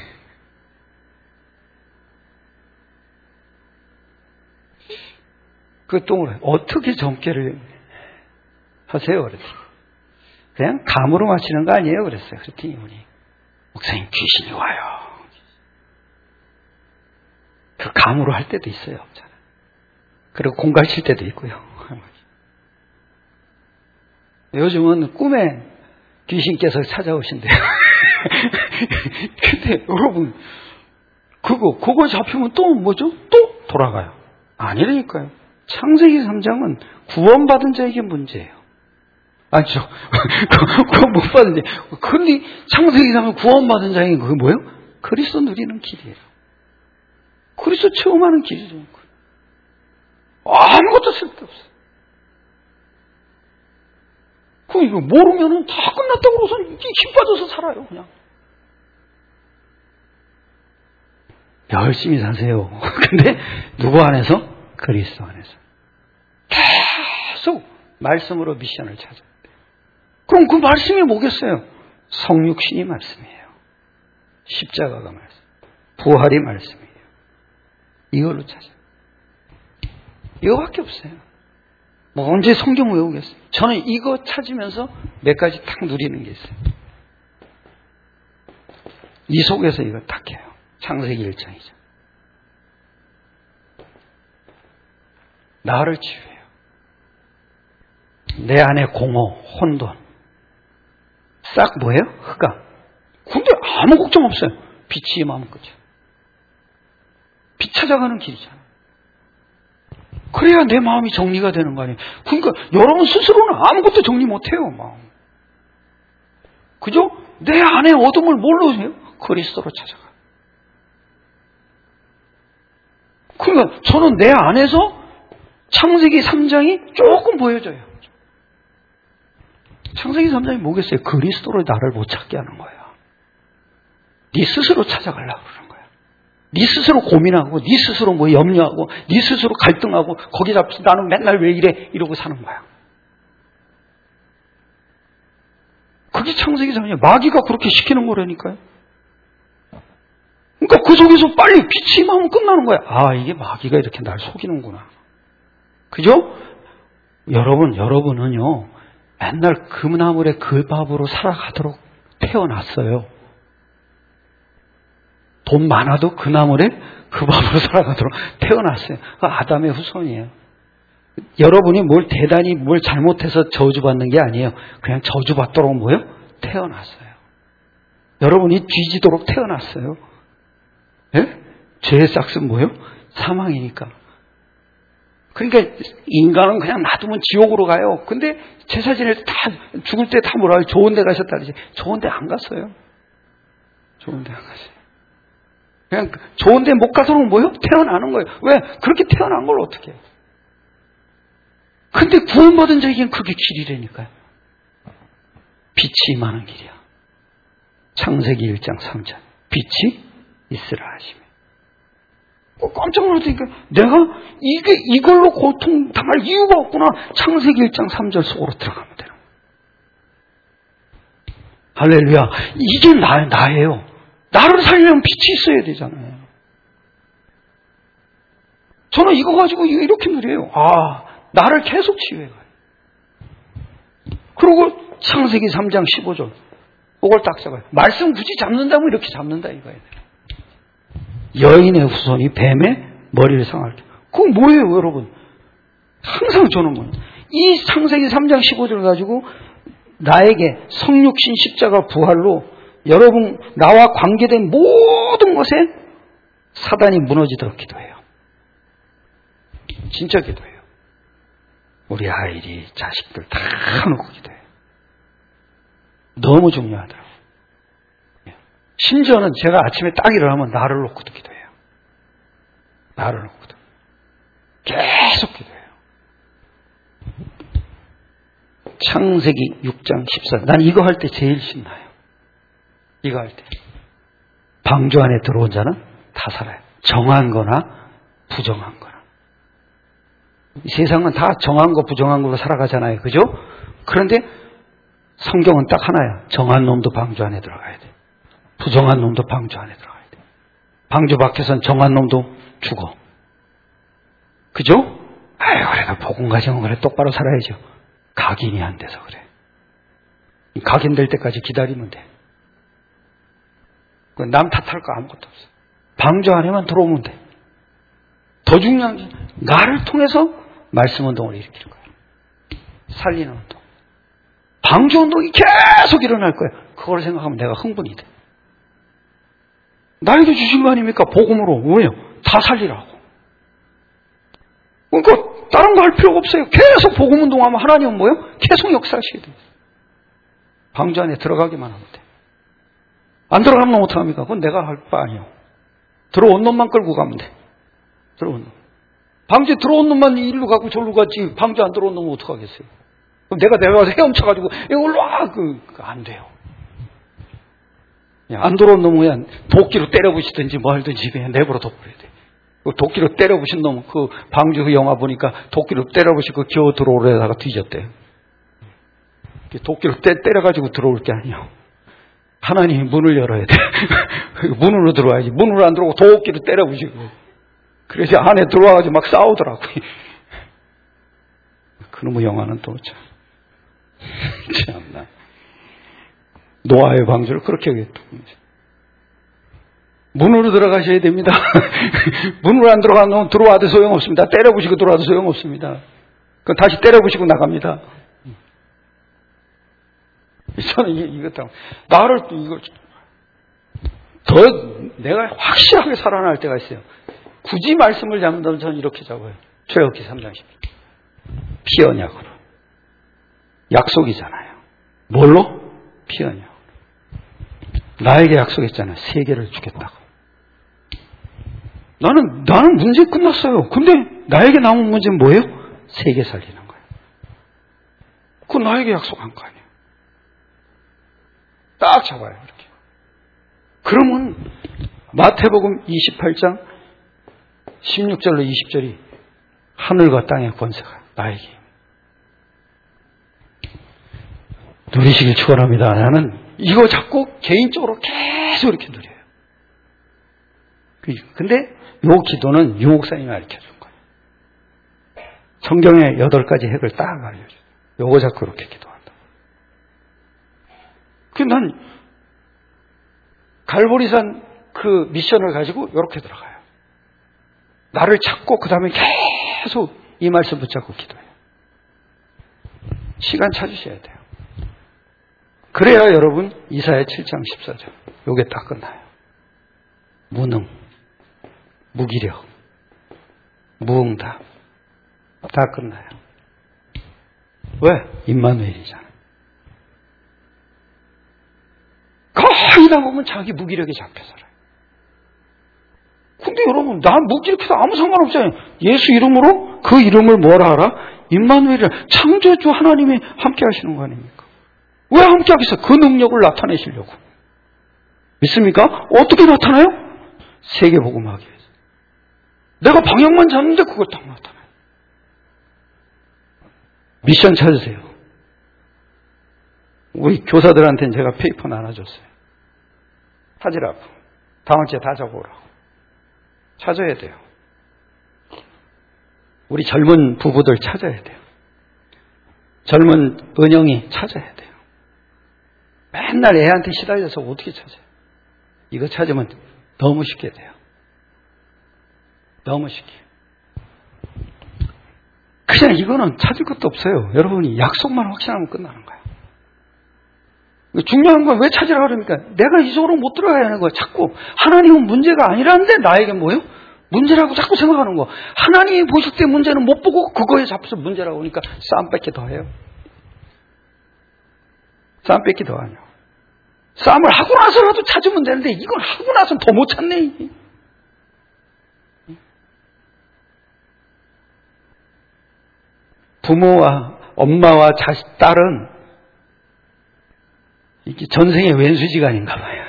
그 똥을 어떻게 점괘를 하세요? 그랬더니 그냥 감으로 마시는 거 아니에요? 그랬어요. 그랬더니 이분이 목사님 귀신이 와요. 그 감으로 할 때도 있어요. 그리고 공갈 칠 때도 있고요. 요즘은 꿈에 귀신께서 찾아오신대요. 근데 여러분 그거 그거 잡히면 또 뭐죠? 또 돌아가요. 아니라니까요. 창세기 삼 장은 구원받은 자에게 문제예요. 아니죠. 그거 못 받은데. 근데 창세기 삼 장은 구원받은 자에게 그게 뭐예요? 그리스도 누리는 길이에요. 그리스도 체험하는 길이죠. 아무것도 쓸데없어요. 그 이거 모르면은 다 끝났다고 그러서 힘 빠져서 살아요, 그냥. 열심히 사세요. 근데 누구 안에서? 그리스도 안에서. 계속 말씀으로 미션을 찾아야 돼요. 그럼 그 말씀이 뭐겠어요? 성육신이 말씀이에요. 십자가가 말씀. 부활이 말씀이에요. 이걸로 찾아요. 이거밖에 없어요. 뭐 언제 성경 외우겠어요? 저는 이거 찾으면서 몇 가지 딱 누리는 게 있어요. 이 속에서 이거 딱 해요. 창세기 일 장이죠. 나를 치유해요. 내 안에 공허, 혼돈. 싹 뭐예요? 흑암. 근데 아무 걱정 없어요. 빛이 임하면 끝이에요. 빛 찾아가는 길이잖아요. 그래야 내 마음이 정리가 되는 거 아니에요. 그러니까 여러분 스스로는 아무것도 정리 못해요. 마음. 그죠? 내 안에 어둠을 뭘로 해요? 그리스도로 찾아가. 그러니까 저는 내 안에서 창세기 삼 장이 조금 보여져요. 창세기 삼 장이 뭐겠어요? 그리스도로 나를 못 찾게 하는 거예요. 네 스스로 찾아가려고 그러는 거예요. 네 스스로 고민하고 네 스스로 뭐 염려하고 네 스스로 갈등하고 거기 잡혀서 나는 맨날 왜 이래 이러고 사는 거야. 그게 창세기 삼 장이에요. 마귀가 그렇게 시키는 거라니까요. 그러니까 그 속에서 빨리 빛이 임하면 끝나는 거야. 아, 이게 마귀가 이렇게 날 속이는구나. 그죠? 여러분, 여러분은요, 맨날 금나물의 그 밥으로 살아가도록 태어났어요. 돈 많아도 그 나물에 그 밥으로 살아가도록 태어났어요. 그 아담의 후손이에요. 여러분이 뭘 대단히 뭘 잘못해서 저주받는 게 아니에요. 그냥 저주받도록 뭐요? 태어났어요. 여러분이 뒤지도록 태어났어요. 예? 죄의 싹은 뭐요? 사망이니까. 그러니까 인간은 그냥 놔두면 지옥으로 가요. 근데 제사 지낼 때 다 죽을 때 다 뭐라 해요? 좋은 데 가셨다 그러지. 좋은 데 안 갔어요. 좋은 데 안 갔어요. 그냥 좋은 데 못 가서는 뭐요? 태어나는 거예요. 왜? 그렇게 태어난 걸 어떻게 해요? 근데 구원받은 자에게는 그게 길이라니까요. 빛이 임하는 길이야. 창세기 일 장 삼 절. 빛이 있으라 하시며. 어, 깜짝 놀랐다니까. 내가 이게 이걸로 고통당할 이유가 없구나. 창세기 일 장 삼 절 속으로 들어가면 되는 거예요. 할렐루야. 이게 나, 나예요. 나를 살려면 빛이 있어야 되잖아요. 저는 이거 가지고 이렇게 누려요. 아, 나를 계속 치유해 가요. 그리고 창세기 삼 장 십오 절. 그걸 딱 잡아요. 말씀 굳이 잡는다면 이렇게 잡는다 이거예요. 여인의 후손이 뱀의 머리를 상할 때. 그건 뭐예요, 여러분? 항상 저는 뭐예요? 이 창세기 삼 장 십오 절 가지고 나에게 성육신 십자가 부활로 여러분 나와 관계된 모든 것에 사단이 무너지도록 기도해요. 진짜 기도해요. 우리 아이리 자식들 다 놓고 기도해요. 너무 중요하더라고요. 심지어는 제가 아침에 딱 일어나면 나를 놓고도 기도해요. 나를 놓고도. 계속 기도해요. 창세기 육 장 십사 절. 난 이거 할 때 제일 신나요. 이거 할 때. 방주 안에 들어온 자는 다 살아요. 정한 거나 부정한 거나. 이 세상은 다 정한 거 부정한 걸로 살아가잖아요. 그죠? 그런데 성경은 딱 하나야. 정한 놈도 방주 안에 들어가야 돼. 부정한 놈도 방주 안에 들어가야 돼. 방주 밖에선 정한 놈도 죽어. 그죠? 아유, 그래도 복음 가정은 그래 똑바로 살아야죠. 각인이 안 돼서 그래. 각인될 때까지 기다리면 돼. 남 탓할 거 아무것도 없어. 방주 안에만 들어오면 돼. 더 중요한 게 나를 통해서 말씀 운동을 일으킬 거야. 살리는 운동. 방주 운동이 계속 일어날 거야. 그걸 생각하면 내가 흥분이 돼. 나에게 주신 거 아닙니까? 복음으로. 왜요? 다 살리라고. 그러니까 다른 거 할 필요가 없어요. 계속 복음 운동하면 하나님은 뭐예요? 계속 역사하셔야 돼요. 방주 안에 들어가기만 하면 돼. 안 들어가면 어떡합니까? 그건 내가 할 바 아니에요. 들어온 놈만 끌고 가면 돼. 들어온 놈. 방주에 들어온 놈만 일로 가고 저로 갔지. 방주 안 들어온 놈은 어떡하겠어요? 그럼 내가 내려가서 헤엄쳐가지고 이걸로 와! 그, 안 돼요. 안 들어온 놈은 그냥 도끼로 때려부시든지 뭐 하든지 그냥 내버려 둬버려야 돼. 도끼로 때려부신 놈, 그 방주 그 영화 보니까 도끼로 때려부시고 겨우 들어오려다가 뒤졌대. 도끼로 때, 때려가지고 들어올 게 아니에요. 하나님이 문을 열어야 돼. 문으로 들어와야지. 문으로 안 들어오고 도끼로 때려부시고. 그래서 안에 들어와가지고 막 싸우더라고요. 그놈의 영화는 또 참. 참나. 노아의 방주를 그렇게 하겠더군요. 문으로 들어가셔야 됩니다. 문으로 안 들어가면 들어와도 소용없습니다. 때려부시고 들어와도 소용없습니다. 그럼 다시 때려부시고 나갑니다. 저는 이것 나를 이거 더 내가 확실하게 살아날 때가 있어요. 굳이 말씀을 잡는다면 저는 이렇게 잡아요. 출애굽기 삼 장 십 절. 피 언약으로. 약속이잖아요. 뭘로? 피 언약. 나에게 약속했잖아요. 세계를 주겠다고. 나는, 나는 문제 끝났어요. 근데 나에게 남은 문제는 뭐예요? 세계 살리는 거예요. 그건 나에게 약속한 거 아니에요. 딱 잡아요. 이렇게. 그러면 마태복음 이십팔 장 십육 절로 이십 절이 하늘과 땅의 권세가 나에게 누리시길 축원합니다. 나는 이거 잡고 개인적으로 계속 이렇게 누려요. 근데 요 기도는 유 목사님이 가르쳐 준 거예요. 성경의 여덟 가지 핵을 딱 알려줘요. 요거 잡고 그렇게 기도한다. 그 난 갈보리산 그 미션을 가지고 이렇게 들어가요. 나를 찾고 그 다음에 계속 이 말씀 붙잡고 기도해요. 시간 찾으셔야 돼요. 그래야 여러분 이사야 칠 장 십사 절 요게 딱 끝나요. 무능, 무기력, 무응답 다 끝나요. 왜? 임마누엘이잖아. 거의 다 보면 자기 무기력에 잡혀 살아요. 근데 여러분 난 무기력해도 아무 상관없잖아요. 예수 이름으로 그 이름을 뭐라 하라? 임마누엘이라 창조주 하나님이 함께 하시는 거 아닙니까? 왜 함께 하겠어요? 그 능력을 나타내시려고. 믿습니까? 어떻게 나타나요? 세계복음하기 위해서. 내가 방향만 잡는데 그걸 딱 나타나요. 미션 찾으세요. 우리 교사들한테는 제가 페이퍼 나눠줬어요. 찾으라고. 다음 주에 다 적어오라고. 찾아야 돼요. 우리 젊은 부부들 찾아야 돼요. 젊은 은영이 찾아야 돼요. 맨날 애한테 시달려서 어떻게 찾아요? 이거 찾으면 너무 쉽게 돼요. 너무 쉽게. 그냥 이거는 찾을 것도 없어요. 여러분이 약속만 확신하면 끝나는 거예요. 중요한 건 왜 찾으라고 그러니까 내가 이쪽으로 못 들어가야 하는 거예요. 자꾸 하나님은 문제가 아니라는데 나에게 뭐예요? 문제라고 자꾸 생각하는 거. 하나님이 보실 때 문제는 못 보고 그거에 잡혀서 문제라고 하니까 싸움 뺏기 더 해요. 싸움 뺏기 더 하냐. 싸움을 하고 나서라도 찾으면 되는데 이걸 하고 나서는 더 못 찾네. 부모와 엄마와 자식, 딸은 이게 전생의 왼수지간인가 봐요.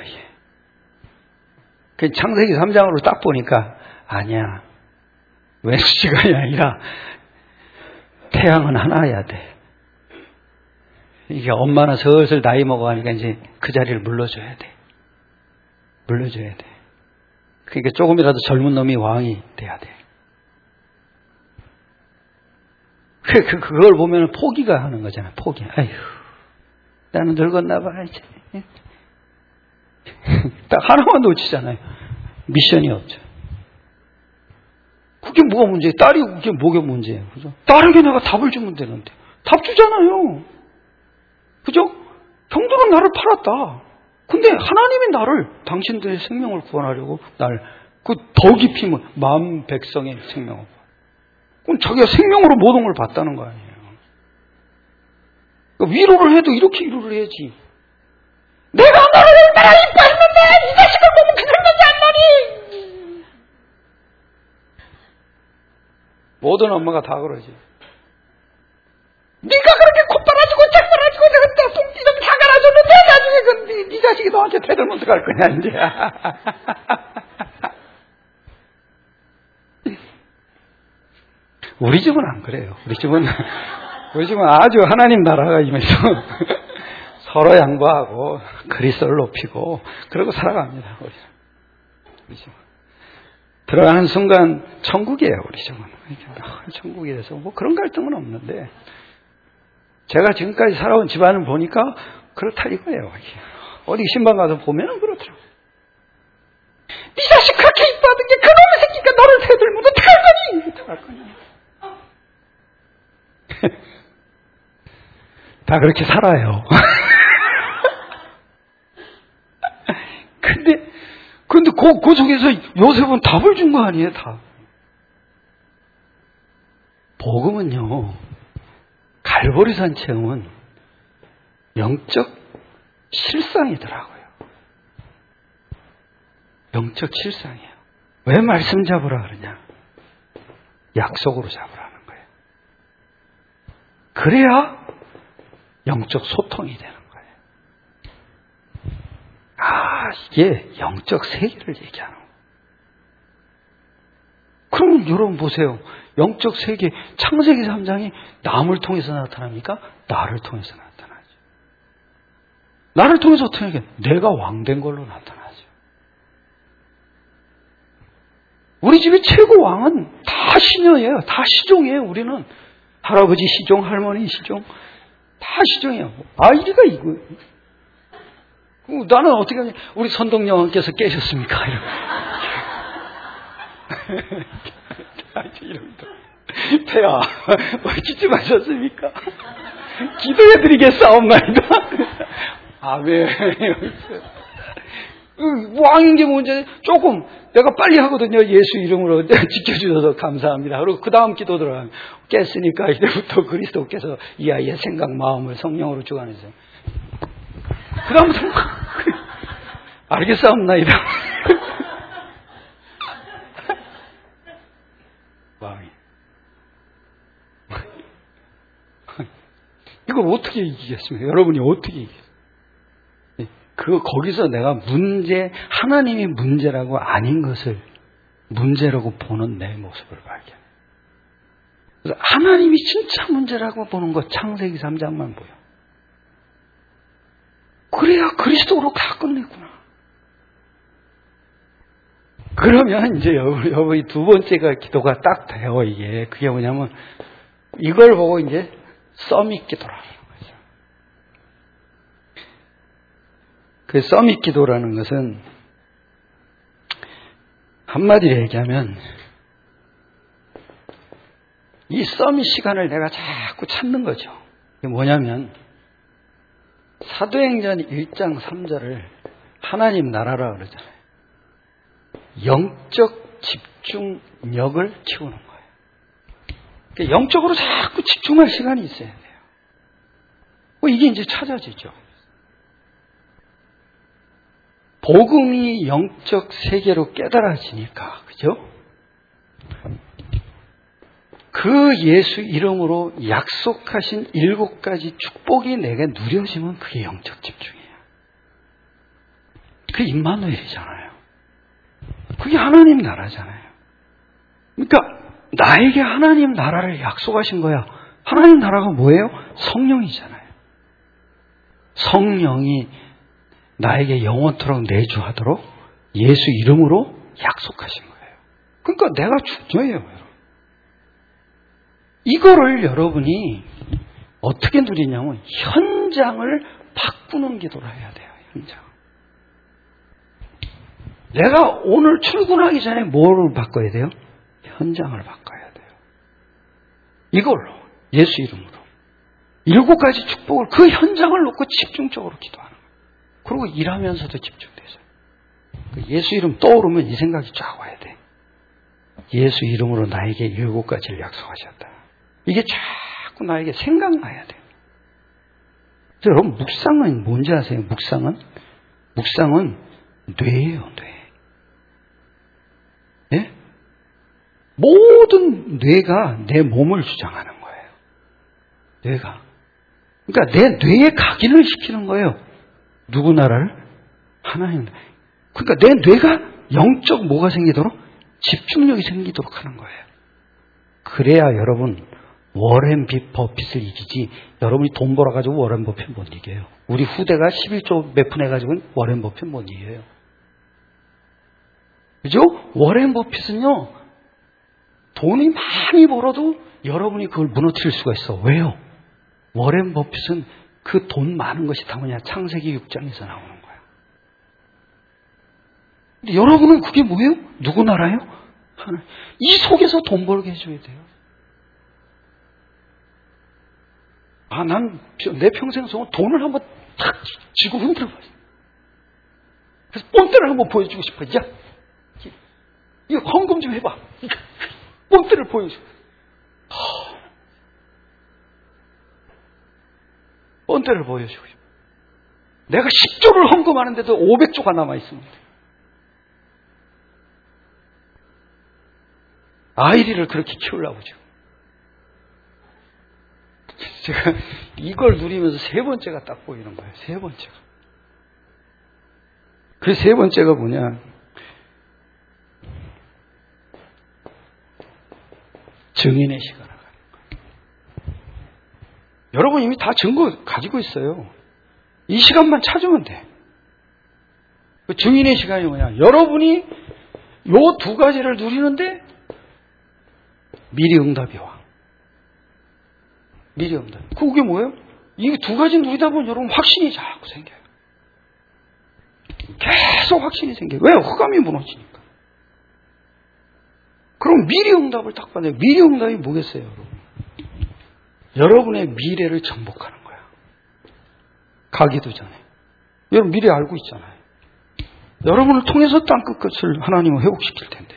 그 창세기 삼 장으로 딱 보니까 아니야. 왼수지간이 아니라 태양은 하나여야 돼. 이게 엄마는 슬슬 나이 먹어가니까 이제 그 자리를 물러줘야 돼. 물러줘야 돼. 그러니까 조금이라도 젊은 놈이 왕이 돼야 돼. 그, 그, 그걸 보면 포기가 하는 거잖아. 포기. 아휴, 나는 늙었나 봐, 이제. 딱 하나만 놓치잖아요. 미션이 없죠. 그게 뭐가 문제예요? 딸이 그게 뭐가 문제예요? 그죠? 딸에게 내가 답을 주면 되는데. 답 주잖아요. 그죠? 형들은 나를 팔았다. 근데 하나님이 나를, 당신들의 생명을 구원하려고 나를, 그 더 깊이 뭐, 만 백성의 생명을. 그럼 자기가 생명으로 모든 걸 봤다는 거 아니에요. 그러니까 위로를 해도 이렇게 위로를 해야지. 내가 너를 얼마나 이뻤는데 이 자식을 보면 그랬는지 안 나니. 모든 엄마가 다 그러지. 네가 그렇게 콧바라지고 책바라지고 내가 똥띠 좀 사갈아줬는데 나중에 그 네, 네 자식이 너한테 대들면 어떡할 거냐 이제. 우리 집은 안 그래요. 우리 집은 우리 집은 아주 하나님 나라가 임해서 서로 양보하고 그리스도를 높이고 그러고 살아갑니다. 우리, 우리 집은 들어가는 순간 천국이에요. 우리 집은 천국이라서 뭐 그런 갈등은 없는데 제가 지금까지 살아온 집안을 보니까 그렇다 이거예요. 어디 신방 가서 보면은 그렇더라고. 네 자식 그렇게 이뻐하던 게 그놈의 새끼가 너를 대들면 어떡할 거니? 어떡할 거니? 다 그렇게 살아요. 근데, 근데 그, 그 속에서 요셉은 답을 준 거 아니에요, 다. 복음은요, 갈보리산 체험은 영적 실상이더라고요. 영적 실상이에요. 왜 말씀 잡으라 그러냐? 약속으로 잡으라는 거예요. 그래야 영적 소통이 되는 거예요. 아, 이게 영적 세계를 얘기하는 거예요. 그러면 여러분 보세요. 영적 세계, 창세기 삼 장이 남을 통해서 나타납니까? 나를 통해서 나타나죠. 나를 통해서 어떻게 하냐? 내가 왕된 걸로 나타나죠. 우리 집의 최고 왕은 다 시녀예요. 다 시종이에요. 우리는 할아버지 시종, 할머니 시종, 다 시종이야. 아이디가 이거예요. 나는 어떻게 하냐. 우리 선동여왕께서 깨셨습니까? 이러면서. 폐하, 찢지 마셨습니까? 기도해드리겠사옵나이다. 아멘. 왕인 게 문제, 조금, 내가 빨리 하거든요. 예수 이름으로 지켜주셔서 감사합니다. 그리고 그 다음 기도 들어가면, 깼으니까 이제부터 그리스도께서 이 아이의 생각, 마음을 성령으로 주관해서. 그 다음부터, 알겠사옵나이다. 왕이. 이걸 어떻게 이기겠습니까? 여러분이 어떻게 이기겠습니까? 그, 거기서 내가 문제, 하나님이 문제라고 아닌 것을 문제라고 보는 내 모습을 발견해. 그래서 하나님이 진짜 문제라고 보는 것, 창세기 삼 장만 보여. 그래야 그리스도로 다 끝냈구나. 그러면 이제 여러분, 여러분 두 번째가 기도가 딱 돼요, 이게. 그게 뭐냐면, 이걸 보고 이제 서밋 기도라는 거죠. 그 서밋 기도라는 것은, 한마디로 얘기하면, 이 서밋 시간을 내가 자꾸 찾는 거죠. 이게 뭐냐면, 사도행전 일 장 삼 절을 하나님 나라라 그러잖아요. 영적 집중력을 키우는 거예요. 그러니까 영적으로 자꾸 집중할 시간이 있어야 돼요. 뭐 이게 이제 찾아지죠. 복음이 영적 세계로 깨달아지니까, 그죠? 그 예수 이름으로 약속하신 일곱 가지 축복이 내게 누려지면 그게 영적 집중이에요. 그게 임마누엘이잖아요. 그게 하나님 나라잖아요. 그러니까 나에게 하나님 나라를 약속하신 거야. 하나님 나라가 뭐예요? 성령이잖아요. 성령이 나에게 영원토록 내주하도록 예수 이름으로 약속하신 거예요. 그러니까 내가 중요해요, 여러분. 이거를 여러분이 어떻게 누리냐면 현장을 바꾸는 기도를 해야 돼요. 현장. 내가 오늘 출근하기 전에 뭐를 바꿔야 돼요? 현장을 바꿔야 돼요. 이걸로, 예수 이름으로. 일곱 가지 축복을 그 현장을 놓고 집중적으로 기도하는 거예요. 그리고 일하면서도 집중되죠. 예수 이름 떠오르면 이 생각이 쫙 와야 돼. 예수 이름으로 나에게 일곱 가지를 약속하셨다. 이게 자꾸 나에게 생각나야 돼요. 여러분, 묵상은 뭔지 아세요? 묵상은? 묵상은 뇌예요, 뇌. 예? 모든 뇌가 내 몸을 주장하는 거예요. 뇌가. 그러니까 내 뇌에 각인을 시키는 거예요. 누구 나라를? 하나님. 그러니까 내 뇌가 영적 뭐가 생기도록? 집중력이 생기도록 하는 거예요. 그래야 여러분 워렌 버핏을 이기지, 여러분이 돈 벌어가지고 워렌 버핏 못 이겨요. 우리 후대가 십일 조 몇 푼 해가지고는 워렌 버핏 못 이겨요. 그죠? 워렌 버핏은요, 돈이 많이 벌어도 여러분이 그걸 무너뜨릴 수가 있어. 왜요? 워렌 버핏은 그 돈 많은 것이 다 뭐냐? 창세기 육 장에서 나오는 거야. 근데 여러분은 그게 뭐예요? 누구 나라요? 하나. 이 속에서 돈 벌게 해줘야 돼요. 아, 난 내 평생 속은 돈을 한번 탁 쥐고 흔들어 봤어. 그래서 뽐때를 한번 보여주고 싶어. 야, 이거 헌금 좀 해봐. 뽐때를 보여줘. 뽐때를 보여주고 싶어. 내가 십 조를 헌금하는데도 오백 조가 남아있습니다. 아이리를 그렇게 키우려고 지금. 제가 이걸 누리면서 세 번째가 딱 보이는 거예요. 세 번째가. 그 세 번째가 뭐냐. 증인의 시간을 가는 거예요. 여러분 이미 다 증거 가지고 있어요. 이 시간만 찾으면 돼. 그 증인의 시간이 뭐냐. 여러분이 요 두 가지를 누리는데 미리 응답이 와. 미래응답. 그게 뭐예요? 이게 두 가지 누리다 보면 여러분 확신이 자꾸 생겨요. 계속 확신이 생겨요. 왜? 흑암이 무너지니까. 그럼 미래응답을 딱 받아요. 미래응답이 뭐겠어요, 여러분? 여러분의 미래를 정복하는 거야. 가기도 전에. 여러분 미래 알고 있잖아요. 여러분을 통해서 땅끝끝을 하나님은 회복시킬 텐데.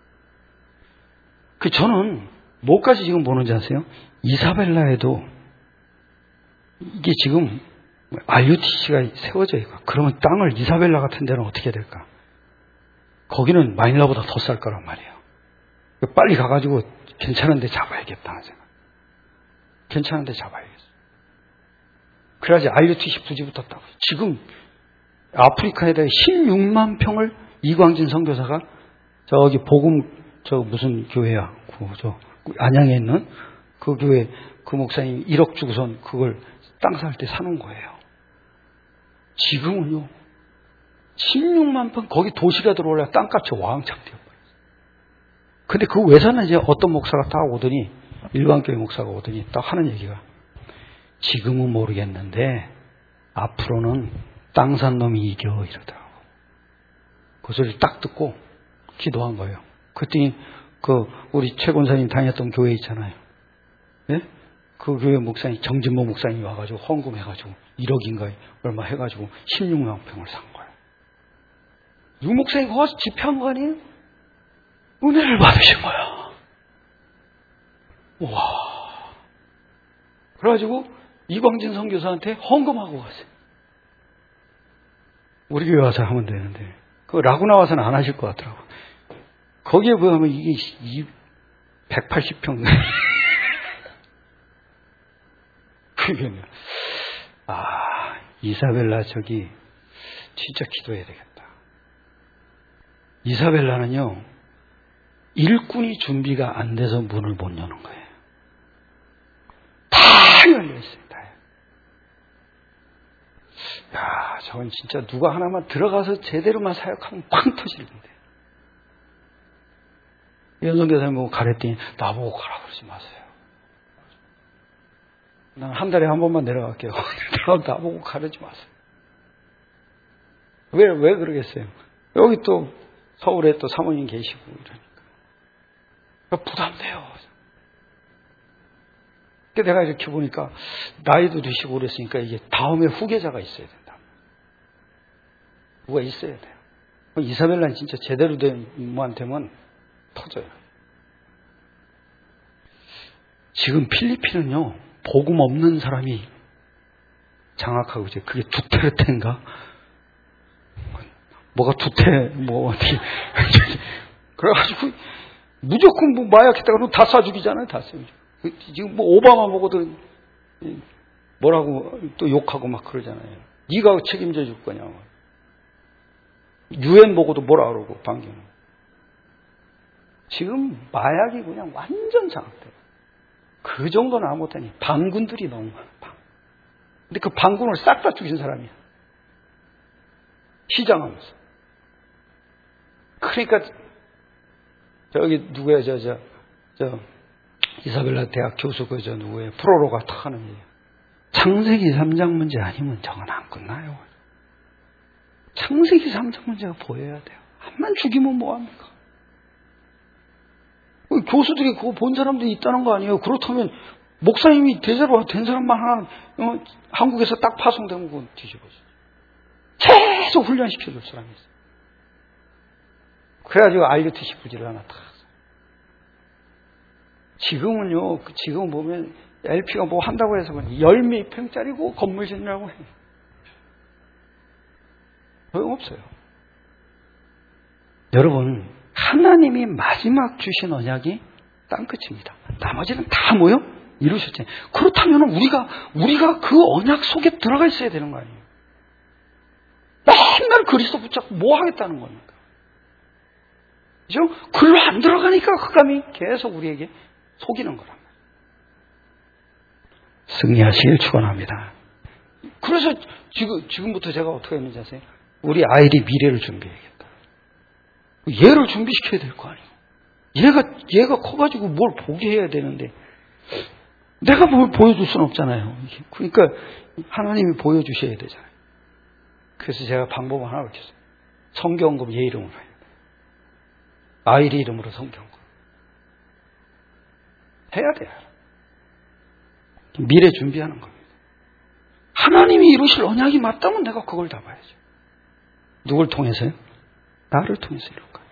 그 저는 뭐까지 지금 보는지 아세요? 이사벨라에도 이게 지금 알유티씨가 세워져 있고 그러면 땅을 이사벨라 같은 데는 어떻게 될까? 거기는 마닐라보다 더 쌀 거란 말이에요. 빨리 가가지고 괜찮은 데 잡아야겠다는 생각. 괜찮은 데 잡아야겠어. 그래야지 알유티씨 부지부터 따고. 지금 아프리카에 대해 십육만 평을 이광진 선교사가 저기 복음 저 무슨 교회야? 그 저 안양에 있는 그 교회 그 목사님이 일억 주고선 그걸 땅 살 때 사는 거예요. 지금은요. 십육만 평 거기 도시가 들어올라 땅값이 왕창 뛰어버렸어요. 근데 그 외사는 이제 어떤 목사가 딱 오더니 일반교회 목사가 오더니 딱 하는 얘기가 지금은 모르겠는데 앞으로는 땅 산 놈이 이겨 이러더라고. 그 소리를 딱 듣고 기도한 거예요. 그랬더니 그 우리 최 권사님 다녔던 교회 있잖아요. 예? 그 교회 목사님 정진모 목사님이 와가지고 헌금해가지고 일억인가 얼마 해가지고 십육만 평을 산 거예요. 유 목사님 거기 와서 집회한 거 아니에요? 은혜를 받으신 거야. 와. 그래가지고 이광진 선교사한테 헌금하고 갔어요. 우리 교회 와서 하면 되는데 그 라구나 와서는 안 하실 것 같더라고. 거기에 보면 이게 백팔십 평 그게 아 이사벨라 저기 진짜 기도해야 되겠다. 이사벨라는요 일꾼이 준비가 안 돼서 문을 못 여는 거예요. 다 열려 있어요. 다. 야, 저건 진짜 누가 하나만 들어가서 제대로만 사역하면 팡 터지는데. 연성교사님 보고 가랬더니 나보고 가라 그러지 마세요. 난 한 달에 한 번만 내려갈게요. 나보고 가르지 마세요. 왜, 왜 그러겠어요? 여기 또 서울에 또 사모님 계시고 이러니까. 부담돼요. 내가 이렇게 보니까 나이도 드시고 그랬으니까 이게 다음에 후계자가 있어야 된다. 누가 있어야 돼요. 이사벨라는 진짜 제대로 된 인무한테만 터져요. 지금 필리핀은요, 복음 없는 사람이 장악하고 이제 그게 두테르테인가? 뭐가 두테, 뭐, 어디. 그래가지고 무조건 뭐 마약했다가 다 쏴 죽이잖아요, 다 쏴 죽이고. 지금 뭐 오바마 보고도 뭐라고 또 욕하고 막 그러잖아요. 네가 책임져 줄 거냐. 유엔 보고도 뭐라 그러고 반경. 지금 마약이 그냥 완전 장악돼요. 그 정도는 안 못하니 반군들이 너무 많아. 근데 그 반군을 싹 다 죽인 사람이야. 시장하면서. 그러니까 저기 누구야 저 저 저 이사벨라 대학 교수 그 저 누구예요? 프로로가 탁 하는 얘기. 창세기 삼 장 문제 아니면 저건 안 끝나요. 창세기 삼 장 문제가 보여야 돼요. 한만 죽이면 뭐합니까? 교수들이 그거 본 사람들이 있다는 거 아니에요. 그렇다면 목사님이 대제로 된 사람만 하나 어, 한국에서 딱 파송되면 그건 뒤집어져. 계속 훈련시켜줄 사람이 있어요. 그래가지고 알유티씨 부지를 하나 딱. 지금은요, 지금 보면 엘피가 뭐 한다고 해서 열 몇 평짜리고 건물 짓느라고 해요. 소용없어요. 여러분, 하나님이 마지막 주신 언약이 땅끝입니다. 나머지는 다 뭐요? 이루셨잖아요. 그렇다면 우리가, 우리가 그 언약 속에 들어가 있어야 되는 거 아니에요? 맨날 그리스도 붙잡고 뭐 하겠다는 겁니까? 그죠? 글로 안 들어가니까 흑암이 계속 우리에게 속이는 거란 말이에요. 승리하시길 축원합니다. 그래서 지금, 지금부터 제가 어떻게 했는지 아세요? 우리 아이들이 미래를 준비해야겠다. 얘를 준비시켜야 될 거 아니에요. 얘가, 얘가 커가지고 뭘 보게 해야 되는데, 내가 뭘 보여줄 수는 없잖아요. 그러니까 하나님이 보여주셔야 되잖아요. 그래서 제가 방법 하나 가르쳤어요. 성경금 얘 이름으로 해야 돼요. 아이리 이름으로 성경금. 해야 돼요. 미래 준비하는 겁니다. 하나님이 이루실 언약이 맞다면 내가 그걸 다 봐야죠. 누굴 통해서요? 나를 통해서 이룰 거예요.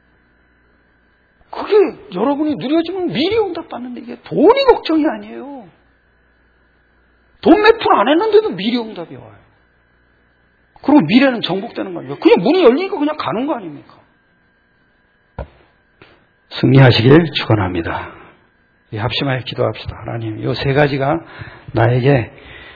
그게 여러분이 누려지면 미리 응답받는데 이게 돈이 걱정이 아니에요. 돈 몇 푼 안 했는데도 미리 응답이 와요. 그리고 미래는 정복되는 거 아니에요. 그냥 문이 열리니까 그냥 가는 거 아닙니까? 승리하시길 축원합니다. 합심하여 기도합시다. 하나님, 이 세 가지가 나에게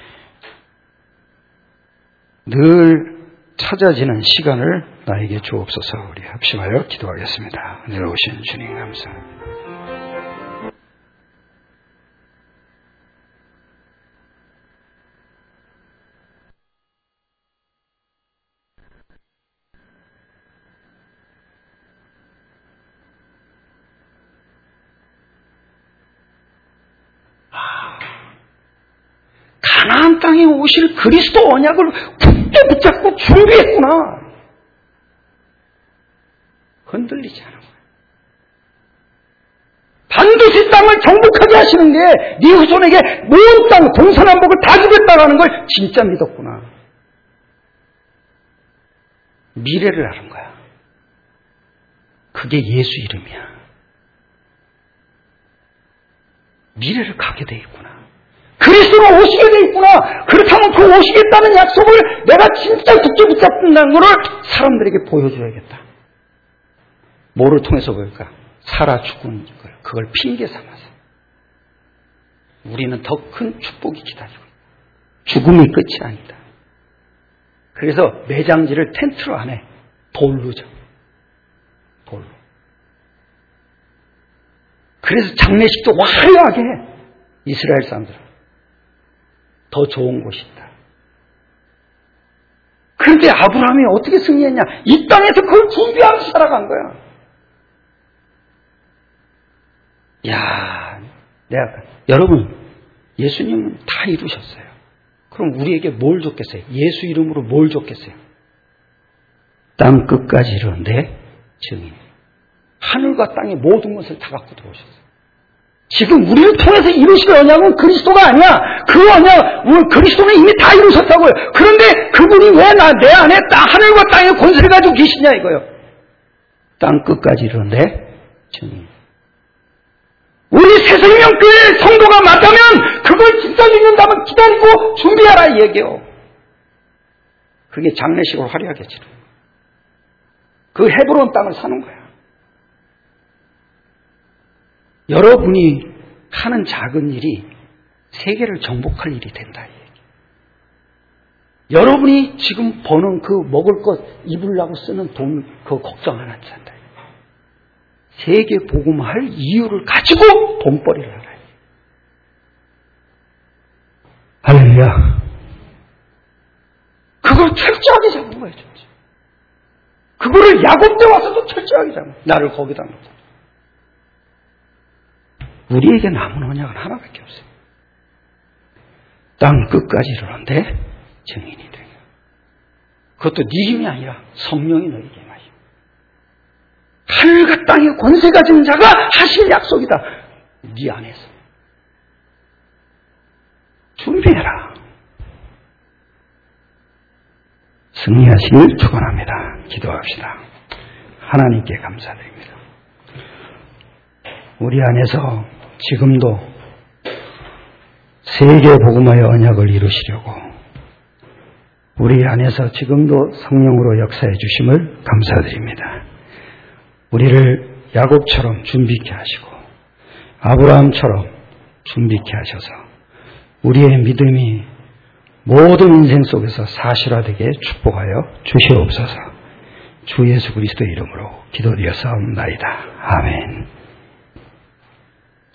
늘 찾아지는 시간을 나에게 주옵소서. 우리 합심하여 기도하겠습니다. 은혜로 오신 주님 감사합니다. 가나안 땅에 오실 그리스도 언약을 굳게 붙잡고 준비했구나. 흔들리지 않은 거예요. 반드시 땅을 정복하게 하시는 게 네 후손에게 모든 땅 동서남북을 다 주겠다라는 걸 진짜 믿었구나. 미래를 아는 거야. 그게 예수 이름이야. 미래를 가게 돼 있구나. 그리스도로 오시게 돼 있구나. 그렇다면 그 오시겠다는 약속을 내가 진짜 굳게 붙잡는다는 것을 사람들에게 보여줘야겠다. 뭐를 통해서 보일까? 살아 죽은 걸, 그걸 핑계 삼아서. 우리는 더 큰 축복이 기다리고 죽음이 끝이 아니다. 그래서 매장지를 텐트로 안 해. 돌로 져. 돌로. 그래서 장례식도 화려하게 해. 이스라엘 사람들은. 더 좋은 곳이 있다. 그런데 아브라함이 어떻게 승리했냐? 이 땅에서 그걸 준비하면서 살아간 거야. 야, 내가 여러분 예수님은 다 이루셨어요. 그럼 우리에게 뭘 줬겠어요? 예수 이름으로 뭘 줬겠어요? 땅 끝까지 이룬 내 증인. 하늘과 땅의 모든 것을 다 갖고 들어오셨어요. 지금 우리를 통해서 이루실 언약은 그리스도가 아니야. 그 언약, 그리스도는 이미 다 이루셨다고요. 그런데 그분이 왜 나, 내 안에 땅, 하늘과 땅의 권세를 가지고 계시냐 이거요. 땅 끝까지 이룬 내 증인. 우리 새생명교회 성도가 맞다면 그걸 진짜 믿는다면 기다리고 준비하라 이 얘기요. 그게 장례식으로 화려하게 치르는 거야. 그 헤브론 땅을 사는 거야. 여러분이 하는 작은 일이 세계를 정복할 일이 된다 이 얘기. 여러분이 지금 버는 그 먹을 것 입으려고 쓰는 돈 그거 걱정 안 하지 않다. 세계 복음할 이유를 가지고 돈벌이를 하라. 할렐루야. 그걸 철저하게 잡는 거예요. 진짜. 그거를 야곱 때 와서도 철저하게 잡는 거예요. 나를 거기다 놓고. 우리에게 남은 언약은 하나밖에 없어요. 땅 끝까지 이르는데 증인이 되요. 그것도 네 힘이 아니라 성령이 너에게 마시고. 하늘과 땅의 권세 가진 자가 하실 약속이다. 네 안에서. 준비해라. 승리하시길 축원합니다. 기도합시다. 하나님께 감사드립니다. 우리 안에서 지금도 세계 복음화의 언약을 이루시려고 우리 안에서 지금도 성령으로 역사해 주심을 감사드립니다. 우리를 야곱처럼 준비케 하시고 아브라함처럼 준비케 하셔서 우리의 믿음이 모든 인생 속에서 사실화되게 축복하여 주시옵소서. 주 예수 그리스도의 이름으로 기도드렸사옵나이다. 아멘.